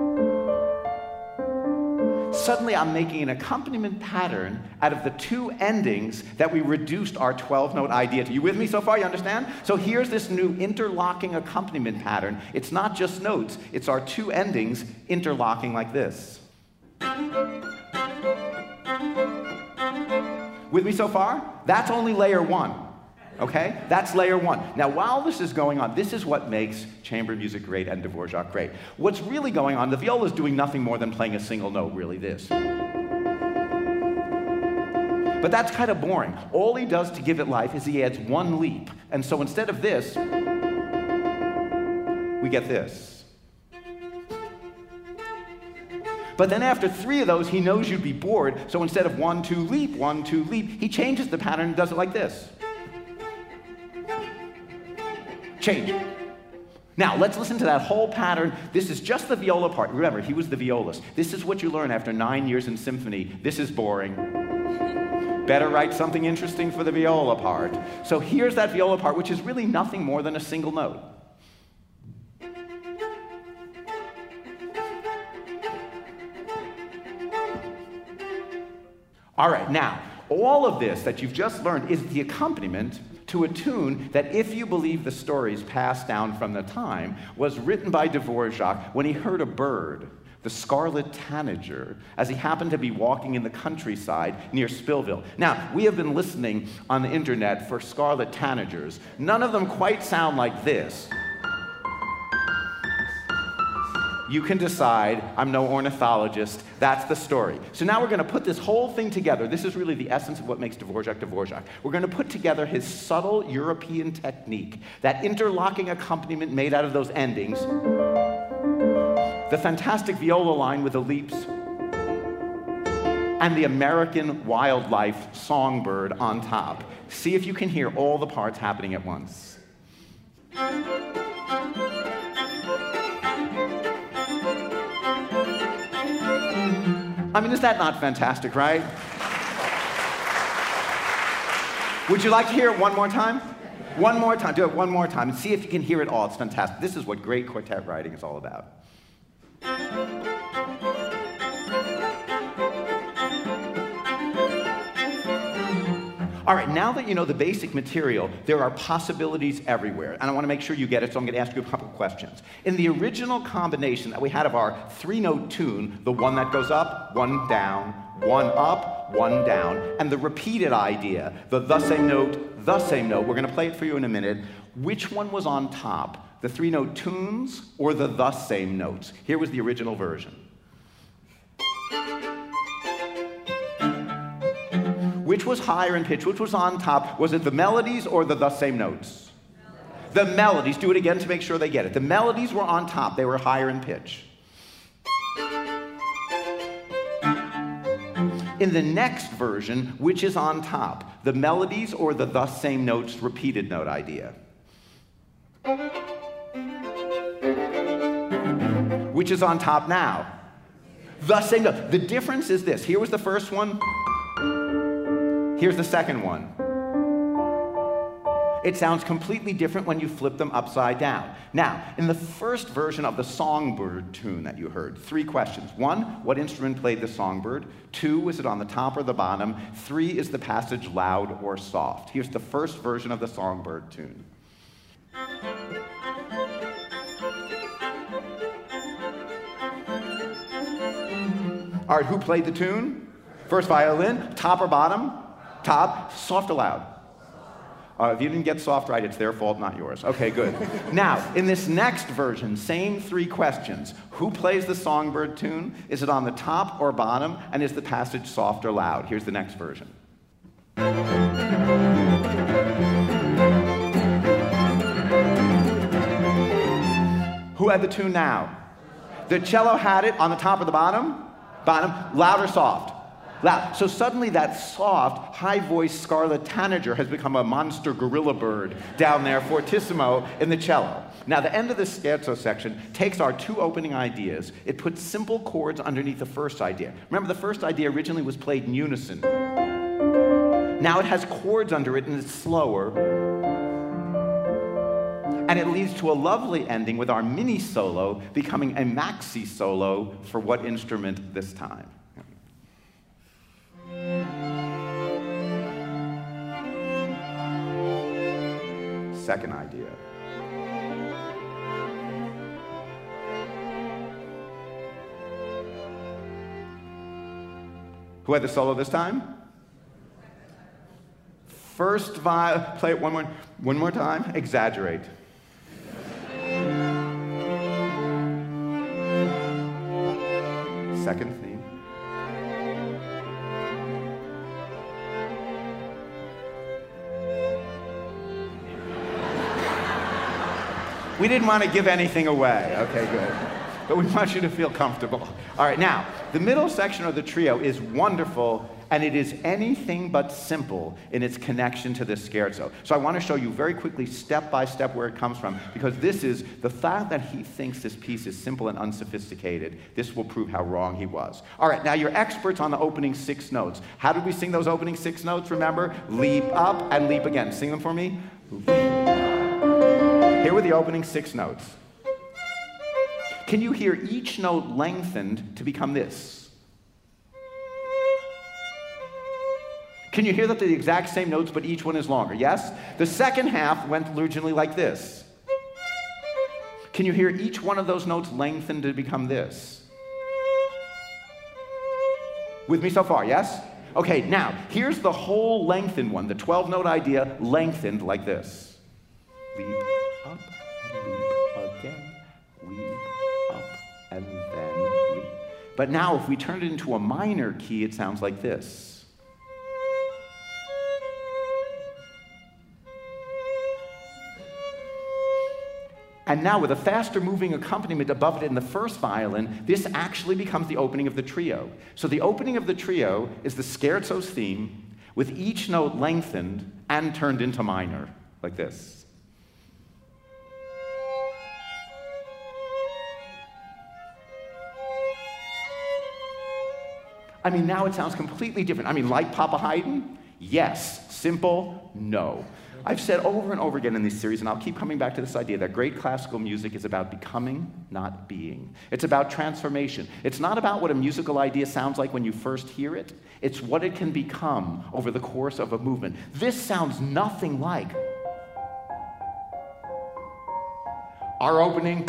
suddenly I'm making an accompaniment pattern out of the two endings that we reduced our twelve-note idea to. You with me so far? You understand? So here's this new interlocking accompaniment pattern. It's not just notes. It's our two endings interlocking like this. With me so far? That's only layer one. Okay? That's layer one. Now, while this is going on, this is what makes chamber music great and Dvorak great. What's really going on, the viola is doing nothing more than playing a single note, really, this. But that's kind of boring. All he does to give it life is he adds one leap. And so instead of this, we get this. But then after three of those, he knows you'd be bored, so instead of one, two, leap, one, two, leap, he changes the pattern and does it like this. Change. Now, let's listen to that whole pattern. This is just the viola part. Remember, he was the violist. This is what you learn after nine years in symphony. This is boring. Better write something interesting for the viola part. So here's that viola part, which is really nothing more than a single note. All right, now, all of this that you've just learned is the accompaniment to a tune that, if you believe the stories passed down from the time, was written by Dvorak when he heard a bird, the scarlet tanager, as he happened to be walking in the countryside near Spillville. Now, we have been listening on the internet for scarlet tanagers. None of them quite sound like this. You can decide. I'm no ornithologist. That's the story. So now we're going to put this whole thing together. This is really the essence of what makes Dvorak Dvorak. We're going to put together his subtle European technique, that interlocking accompaniment made out of those endings, the fantastic viola line with the leaps, and the American wildlife songbird on top. See if you can hear all the parts happening at once. I mean, is that not fantastic, right? Would you like to hear it one more time? One more time. Do it one more time and see if you can hear it all. It's fantastic. This is what great quartet writing is all about. All right, now that you know the basic material, there are possibilities everywhere. And I want to make sure you get it, so I'm going to ask you a couple questions. In the original combination that we had of our three-note tune, the one that goes up, one down, one up, one down, and the repeated idea, the the same note, the same note, we're going to play it for you in a minute. Which one was on top, the three-note tunes or the the same notes? Here was the original version. Which was higher in pitch? Which was on top? Was it the melodies or the the same notes? Melodies. The melodies. Do it again to make sure they get it. The melodies were on top. They were higher in pitch. In the next version, which is on top? The melodies or the the same notes repeated note idea? Which is on top now? The same note. The difference is this. Here was the first one. Here's the second one. It sounds completely different when you flip them upside down. Now, in the first version of the Songbird tune that you heard, three questions. One, what instrument played the Songbird? Two, was it on the top or the bottom? Three, is the passage loud or soft? Here's the first version of the Songbird tune. All right, who played the tune? First violin, top or bottom? Top, soft or loud? Uh, if you didn't get soft right, it's their fault, not yours. Okay, good. Now, in this next version, same three questions. Who plays the Songbird tune? Is it on the top or bottom? And is the passage soft or loud? Here's the next version. Who had the tune now? The cello had it on the top or the bottom? Bottom. Loud or soft? Loud. So suddenly that soft, high-voiced scarlet tanager has become a monster gorilla bird down there, fortissimo, in the cello. Now, the end of this scherzo section takes our two opening ideas. It puts simple chords underneath the first idea. Remember, the first idea originally was played in unison. Now it has chords under it, and it's slower. And it leads to a lovely ending with our mini solo becoming a maxi solo for what instrument this time? Second idea. Who had the solo this time? First viol, play it one more, one more time, exaggerate. Second theme. We didn't want to give anything away. Okay, good. But we want you to feel comfortable. All right, now, the middle section of the trio is wonderful, and it is anything but simple in its connection to this scherzo. So I want to show you very quickly, step by step, where it comes from, because this is the fact that he thinks this piece is simple and unsophisticated. This will prove how wrong he was. All right, now you're experts on the opening six notes. How did we sing those opening six notes, remember? Leap up and leap again. Sing them for me. Here were the opening six notes. Can you hear each note lengthened to become this? Can you hear that they're the exact same notes, but each one is longer? Yes? The second half went originally like this. Can you hear each one of those notes lengthened to become this? With me so far, yes? Okay, now, here's the whole lengthened one, the twelve-note idea lengthened like this. Leap up and leap again, leap up and then leap. But now, if we turn it into a minor key, it sounds like this. And now, with a faster moving accompaniment above it in the first violin, this actually becomes the opening of the trio. So the opening of the trio is the scherzo's theme, with each note lengthened and turned into minor, like this. I mean, now it sounds completely different. I mean, like Papa Haydn? Yes. Simple? No. I've said over and over again in this series, and I'll keep coming back to this idea, that great classical music is about becoming, not being. It's about transformation. It's not about what a musical idea sounds like when you first hear it. It's what it can become over the course of a movement. This sounds nothing like our opening,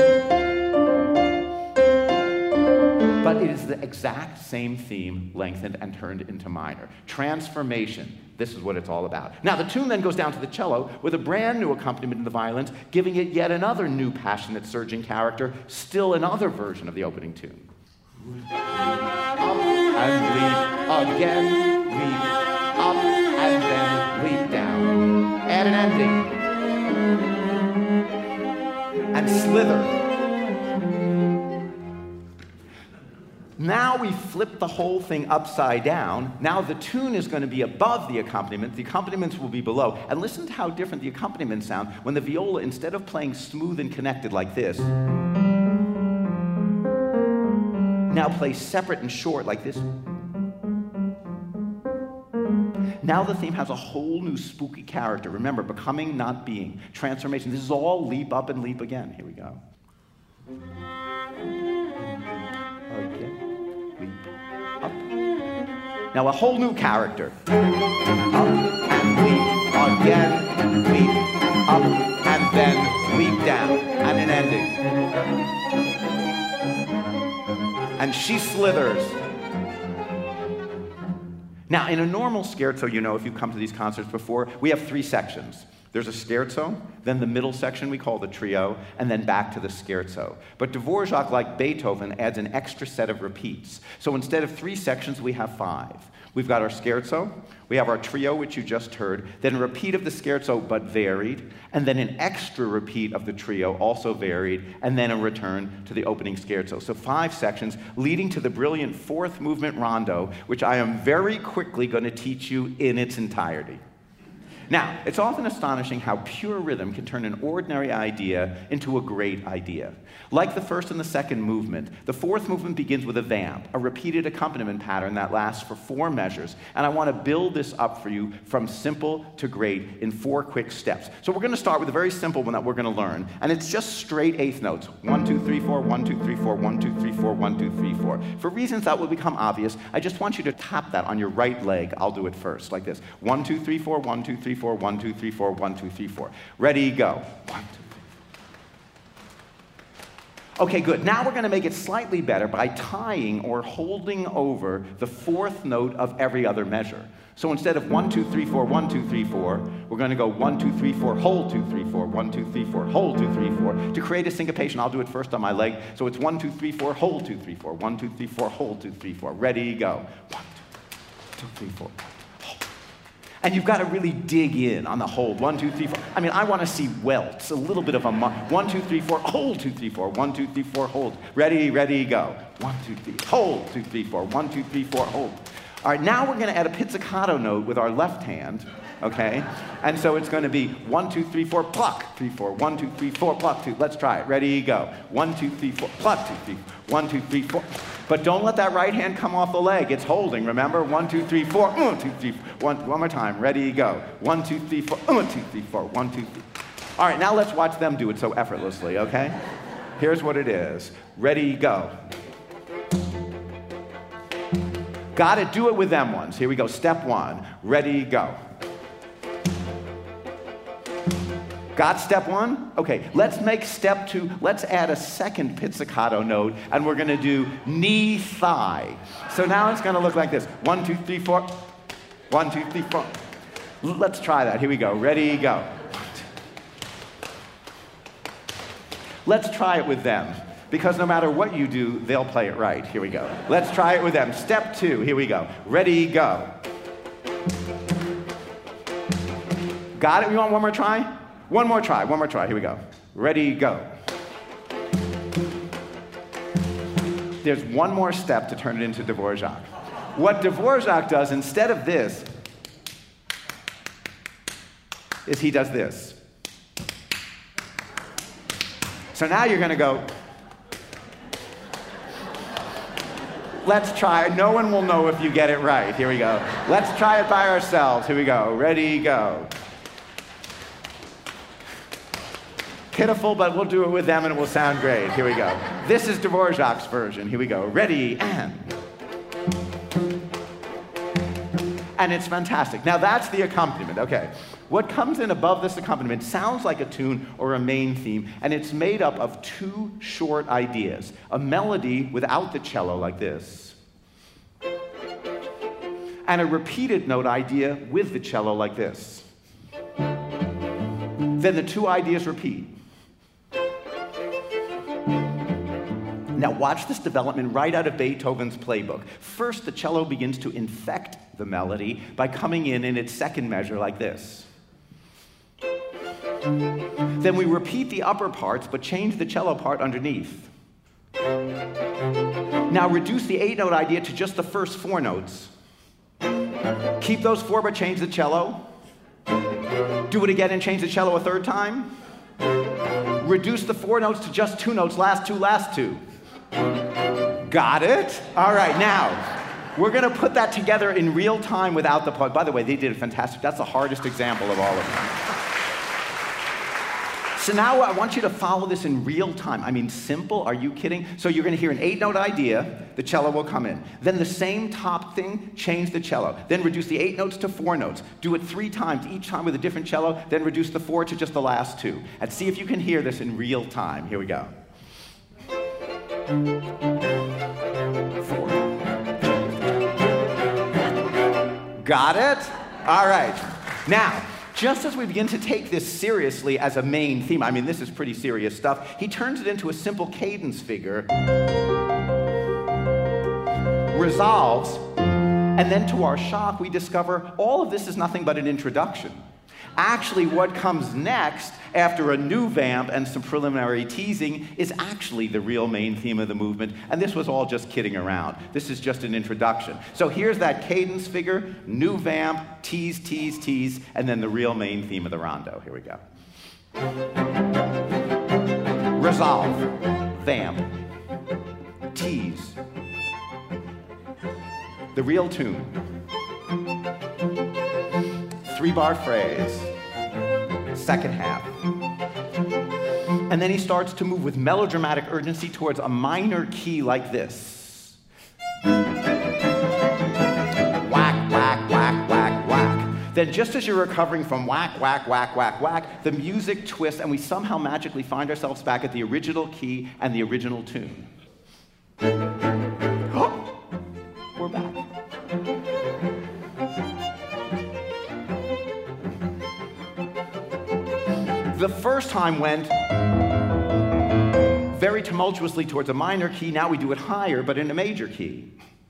but it is the exact same theme lengthened and turned into minor. Transformation. This is what it's all about. Now, the tune then goes down to the cello with a brand new accompaniment in the violins, giving it yet another new, passionate, surging character, still another version of the opening tune. Up and leap again, leap up and then leap down. Add an ending. And slither. Now we flip the whole thing upside down. Now the tune is going to be above the accompaniment. The accompaniments will be below. And listen to how different the accompaniments sound when the viola, instead of playing smooth and connected like this, now plays separate and short like this. Now the theme has a whole new spooky character. Remember, becoming, not being. Transformation. This is all leap up and leap again. Here we go. Now a whole new character. Up and leap again, leap up and then leap down, and an ending. And she slithers. Now in a normal scherzo, you know, if you've come to these concerts before, we have three sections. There's a scherzo, then the middle section we call the trio, and then back to the scherzo. But Dvorak, like Beethoven, adds an extra set of repeats. So instead of three sections, we have five. We've got our scherzo, we have our trio, which you just heard, then a repeat of the scherzo, but varied, and then an extra repeat of the trio, also varied, and then a return to the opening scherzo. So five sections, leading to the brilliant fourth movement rondo, which I am very quickly going to teach you in its entirety. Now, it's often astonishing how pure rhythm can turn an ordinary idea into a great idea. Like the first and the second movement, the fourth movement begins with a vamp, a repeated accompaniment pattern that lasts for four measures. And I want to build this up for you from simple to great in four quick steps. So we're going to start with a very simple one that we're going to learn. And it's just straight eighth notes. One, two, three, four, one, two, three, four, one, two, three, four, one, two, three, four. For reasons that will become obvious, I just want you to tap that on your right leg. I'll do it first, like this. One, two, three, four, one, two, three, four, one, two, three, four, one, two, three, four. Ready, go. One, two. Okay, good. Now we're going to make it slightly better by tying or holding over the fourth note of every other measure. So instead of one, two, three, four, one, two, three, four, we're going to go one, two, three, four, hold, two, three, four, one, two, three, four, hold, two, three, four. To create a syncopation, I'll do it first on my leg. So it's one, two, three, four, hold, two, three, four, one, two, three, four, hold, two, three, four. Ready, go. One, two, two, three, four. And you've got to really dig in on the hold. One, two, three, four. I mean, I want to see welts, a little bit of a one, two, three, four, hold, two, three, four. One, two, three, four, hold. Ready, ready, go. One, two, three, hold, two, three, four. One, two, three, four, hold. All right, now we're going to add a pizzicato note with our left hand, okay? And so it's going to be one, two, three, four, pluck, three, four. One, two, three, four, pluck, two. Let's try it. Ready, go. One, two, three, four, pluck, two, three. One, two, three, four. But don't let that right hand come off the leg. It's holding, remember? One, two, three, four. One, two, three, one. One more time. Ready, go. One, two, three, four. One, two, three, four. One, two, three. All right, now let's watch them do it so effortlessly, okay? Here's what it is. Ready, go. Got it. Do it with them ones. Here we go. Step one. Ready, go. Got step one? Okay, let's make step two. Let's add a second pizzicato note, and we're going to do knee, thigh. So now it's going to look like this. One, two, three, four. One, two, three, four. Let's try that. Here we go. Ready, go. Let's try it with them, because no matter what you do, they'll play it right. Here we go. Let's try it with them. Step two. Here we go. Ready, go. Got it? You want one more try? One more try, one more try. Here we go. Ready, go. There's one more step to turn it into Dvorak. What Dvorak does instead of this is he does this. So now you're going to go. Let's try it. No one will know if you get it right. Here we go. Let's try it by ourselves. Here we go. Ready, go. Pitiful, but we'll do it with them and it will sound great. Here we go. This is Dvorak's version. Here we go. Ready, and. And it's fantastic. Now that's the accompaniment. Okay. What comes in above this accompaniment sounds like a tune or a main theme, and it's made up of two short ideas. A melody without the cello like this, and a repeated note idea with the cello like this. Then the two ideas repeat. Now watch this development right out of Beethoven's playbook. First, the cello begins to infect the melody by coming in in its second measure like this. Then we repeat the upper parts, but change the cello part underneath. Now reduce the eight-note idea to just the first four notes. Keep those four, but change the cello. Do it again and change the cello a third time. Reduce the four notes to just two notes, last two, last two. Got it? All right, now, we're going to put that together in real time without the plug. By the way, they did it fantastic. That's the hardest example of all of them. So now I want you to follow this in real time. I mean, simple, are you kidding? So you're going to hear an eight-note idea, the cello will come in. Then the same top thing, change the cello. Then reduce the eight notes to four notes. Do it three times, each time with a different cello, then reduce the four to just the last two. And see if you can hear this in real time. Here we go. Four. Got it? All right. Now, just as we begin to take this seriously as a main theme, I mean, this is pretty serious stuff, he turns it into a simple cadence figure, resolves, and then to our shock, we discover all of this is nothing but an introduction. Actually, what comes next, after a new vamp and some preliminary teasing, is actually the real main theme of the movement, and this was all just kidding around. This is just an introduction. So here's that cadence figure, new vamp, tease, tease, tease, and then the real main theme of the rondo. Here we go. Resolve, vamp, tease, the real tune, three-bar phrase, second half. And then he starts to move with melodramatic urgency towards a minor key like this. Whack, whack, whack, whack, whack. Then just as you're recovering from whack, whack, whack, whack, whack, the music twists and we somehow magically find ourselves back at the original key and the original tune. Oh, we're back. The first time went very tumultuously towards a minor key. Now we do it higher, but in a major key.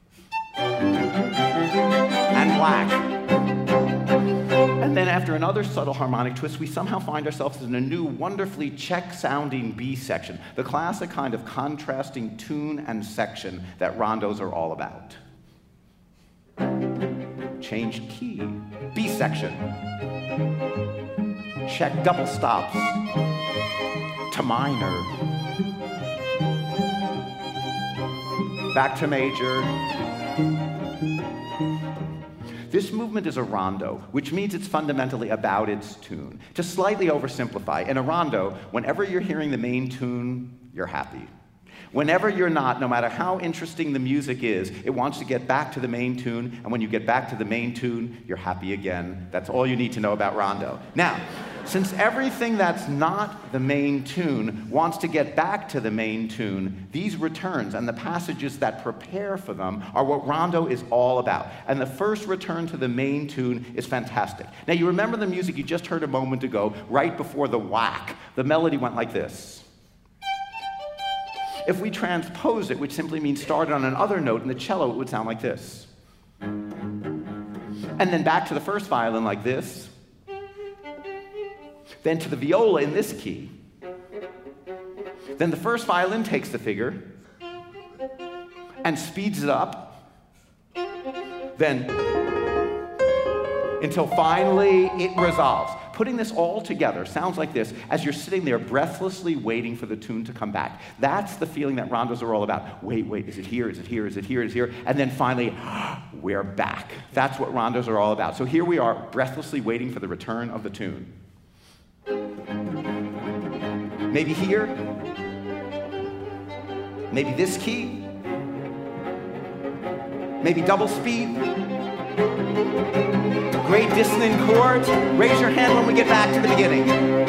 And whack. And then after another subtle harmonic twist, we somehow find ourselves in a new, wonderfully Czech-sounding B section, the classic kind of contrasting tune and section that rondos are all about. Change key, B section. Check double stops to minor. Back to major. This movement is a rondo, which means it's fundamentally about its tune. To slightly oversimplify, in a rondo, whenever you're hearing the main tune, you're happy. Whenever you're not, no matter how interesting the music is, it wants to get back to the main tune, and when you get back to the main tune, you're happy again. That's all you need to know about rondo. Now, since everything that's not the main tune wants to get back to the main tune, these returns and the passages that prepare for them are what rondo is all about. And the first return to the main tune is fantastic. Now, you remember the music you just heard a moment ago, right before the whack. The melody went like this. If we transpose it, which simply means started on another note in the cello, it would sound like this. And then back to the first violin like this. Then to the viola in this key. Then the first violin takes the figure and speeds it up. Then until finally it resolves. Putting this all together sounds like this as you're sitting there breathlessly waiting for the tune to come back. That's the feeling that rondos are all about. Wait, wait, is it here? Is it here? Is it here? Is it here? And then finally, we're back. That's what rondos are all about. So here we are, breathlessly waiting for the return of the tune. Maybe here. Maybe this key. Maybe double speed. Great dissonant chords. Raise your hand when we get back to the beginning.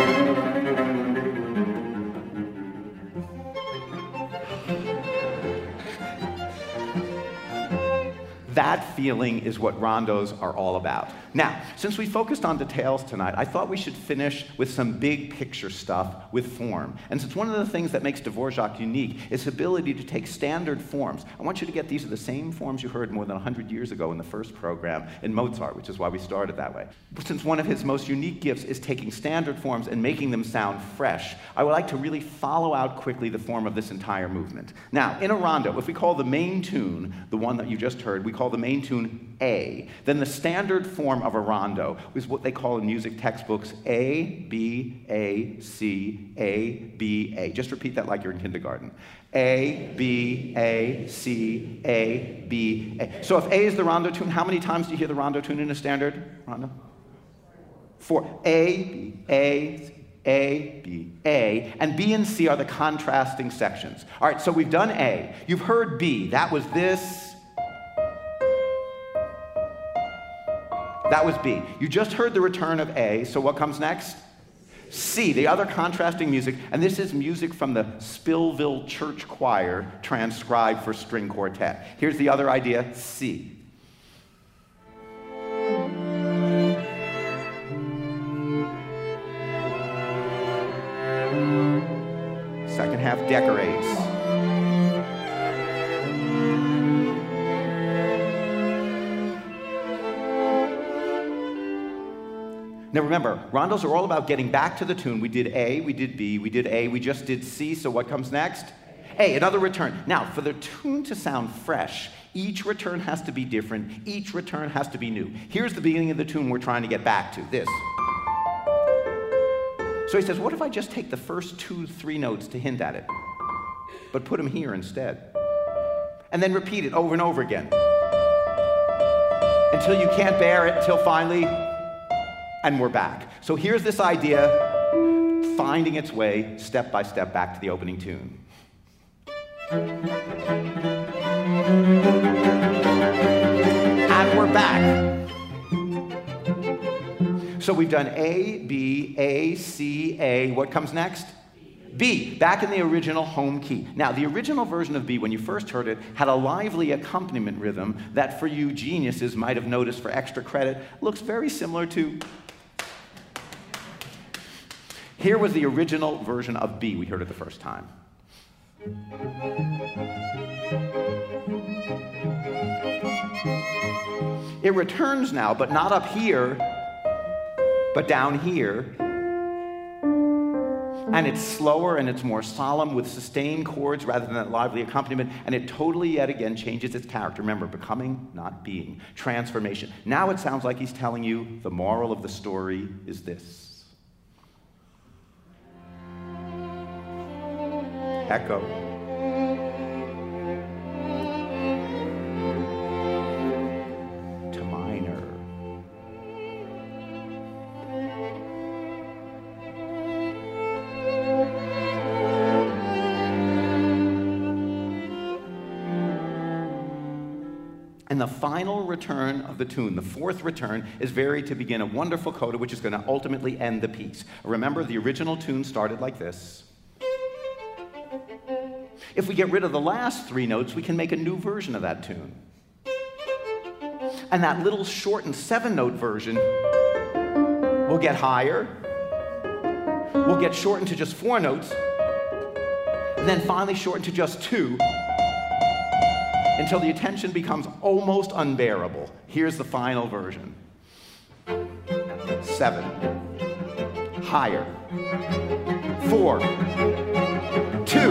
That feeling is what rondos are all about. Now, since we focused on details tonight, I thought we should finish with some big picture stuff with form. And since one of the things that makes Dvorak unique is his ability to take standard forms, I want you to get these are the same forms you heard more than one hundred years ago in the first program in Mozart, which is why we started that way. Since one of his most unique gifts is taking standard forms and making them sound fresh, I would like to really follow out quickly the form of this entire movement. Now, in a rondo, if we call the main tune, the one that you just heard, we call the main tune A, then the standard form of a rondo is what they call in music textbooks A, B, A, C, A, B, A. Just repeat that like you're in kindergarten. A, B, A, C, A, B, A. So if A is the rondo tune, how many times do you hear the rondo tune in a standard rondo? Four. A, B, A, A, B, A, and B and C are the contrasting sections. All right, so we've done A. You've heard B. That was this. That was B. You just heard the return of A, so what comes next? C, the other contrasting music, and this is music from the Spillville Church Choir transcribed for string quartet. Here's the other idea, C. Second half decorates. Now remember, rondos are all about getting back to the tune. We did A, we did B, we did A, we just did C, so what comes next? A, another return. Now, for the tune to sound fresh, each return has to be different, each return has to be new. Here's the beginning of the tune we're trying to get back to, this. So he says, what if I just take the first two, three notes to hint at it, but put them here instead? And then repeat it over and over again, until you can't bear it, until finally, and we're back. So here's this idea, finding its way step by step back to the opening tune. And we're back. So we've done A, B, A, C, A. What comes next? B, back in the original home key. Now, the original version of B, when you first heard it, had a lively accompaniment rhythm that for you geniuses might have noticed for extra credit, looks very similar to... Here was the original version of B. We heard it the first time. It returns now, but not up here, but down here. And it's slower and it's more solemn with sustained chords rather than that lively accompaniment. And it totally, yet again, changes its character. Remember, becoming, not being. Transformation. Now it sounds like he's telling you the moral of the story is this. Echo. To minor. And the final return of the tune, the fourth return, is varied to begin a wonderful coda, which is going to ultimately end the piece. Remember, the original tune started like this. If we get rid of the last three notes, we can make a new version of that tune. And that little shortened seven-note version will get higher, will get shortened to just four notes, and then finally shortened to just two, until the attention becomes almost unbearable. Here's the final version. Seven. Higher. Four. Two.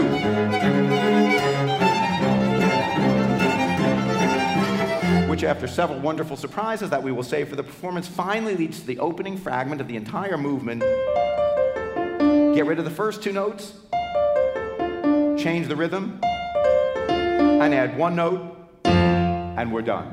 Which, after several wonderful surprises that we will save for the performance, finally leads to the opening fragment of the entire movement. Get rid of the first two notes, change the rhythm, and add one note, and we're done.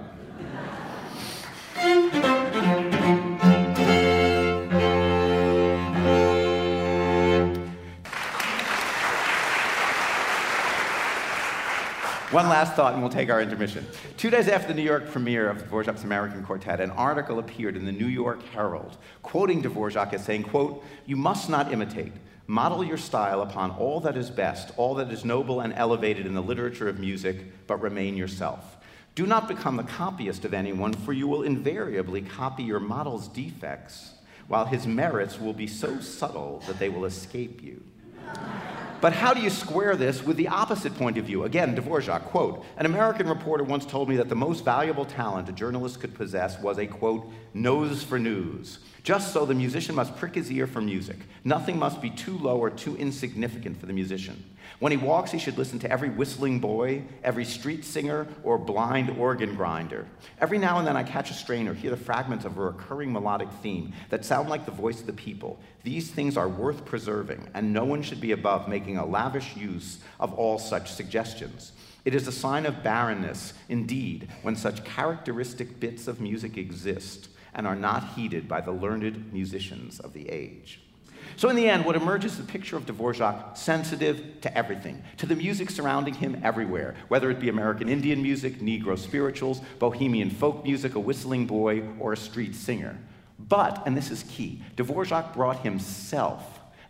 One last thought, and we'll take our intermission. Two days after the New York premiere of Dvorak's American Quartet, an article appeared in the New York Herald, quoting Dvorak as saying, quote, "You must not imitate. Model your style upon all that is best, all that is noble and elevated in the literature of music, but remain yourself. Do not become the copyist of anyone, for you will invariably copy your model's defects, while his merits will be so subtle that they will escape you." But how do you square this with the opposite point of view? Again, Dvorak, quote, "An American reporter once told me that the most valuable talent a journalist could possess was a, quote, nose for news. Just so, the musician must prick his ear for music. Nothing must be too low or too insignificant for the musician. When he walks, he should listen to every whistling boy, every street singer, or blind organ grinder. Every now and then I catch a strain or hear the fragments of a recurring melodic theme that sound like the voice of the people. These things are worth preserving, and no one should be above making a lavish use of all such suggestions. It is a sign of barrenness, indeed, when such characteristic bits of music exist and are not heeded by the learned musicians of the age." So in the end, what emerges is a picture of Dvorak sensitive to everything, to the music surrounding him everywhere, whether it be American Indian music, Negro spirituals, Bohemian folk music, a whistling boy, or a street singer. But, and this is key, Dvorak brought himself,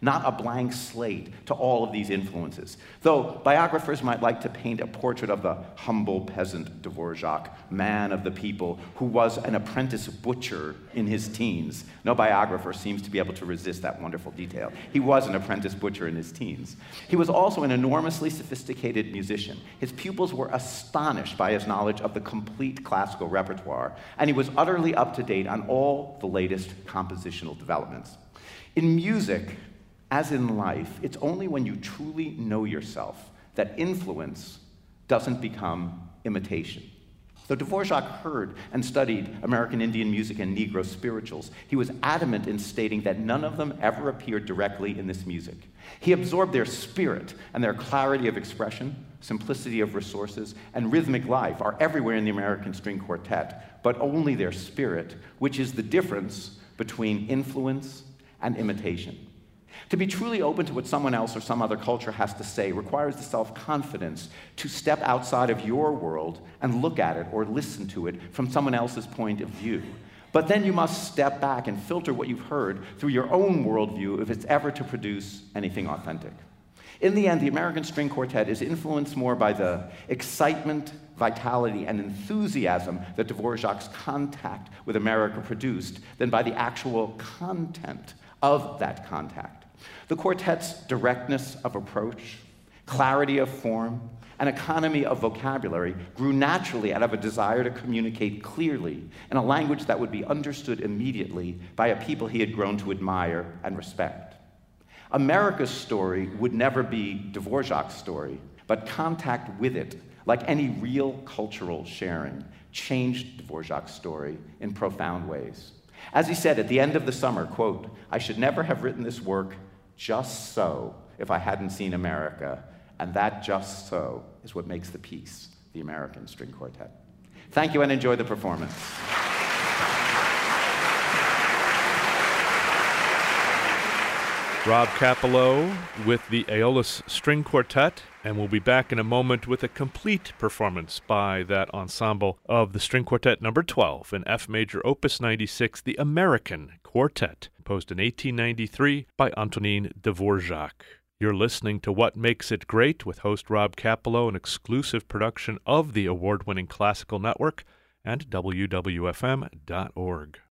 not a blank slate to all of these influences. Though biographers might like to paint a portrait of the humble peasant Dvorak, man of the people, who was an apprentice butcher in his teens. No biographer seems to be able to resist that wonderful detail. He was an apprentice butcher in his teens. He was also an enormously sophisticated musician. His pupils were astonished by his knowledge of the complete classical repertoire, and he was utterly up to date on all the latest compositional developments. In music, as in life, it's only when you truly know yourself that influence doesn't become imitation. Though Dvorak heard and studied American Indian music and Negro spirituals, he was adamant in stating that none of them ever appeared directly in this music. He absorbed their spirit, and their clarity of expression, simplicity of resources, and rhythmic life are everywhere in the American String Quartet, but only their spirit, which is the difference between influence and imitation. To be truly open to what someone else or some other culture has to say requires the self-confidence to step outside of your world and look at it or listen to it from someone else's point of view. But then you must step back and filter what you've heard through your own worldview if it's ever to produce anything authentic. In the end, the American String Quartet is influenced more by the excitement, vitality, and enthusiasm that Dvorak's contact with America produced than by the actual content of that contact. The quartet's directness of approach, clarity of form, and economy of vocabulary grew naturally out of a desire to communicate clearly in a language that would be understood immediately by a people he had grown to admire and respect. America's story would never be Dvorak's story, but contact with it, like any real cultural sharing, changed Dvorak's story in profound ways. As he said at the end of the summer, quote, "I should never have written this work just so if I hadn't seen America, and that just so is what makes the piece the American String Quartet." Thank you and enjoy the performance. Rob Kappelow with the Aeolus String Quartet, and we'll be back in a moment with a complete performance by that ensemble of the String Quartet number twelve in F major opus ninety-six, the American Quartet, composed in eighteen ninety-three by Antonin Dvorak. You're listening to What Makes It Great with host Rob Kappelow, an exclusive production of the award-winning Classical Network and W W F M dot org.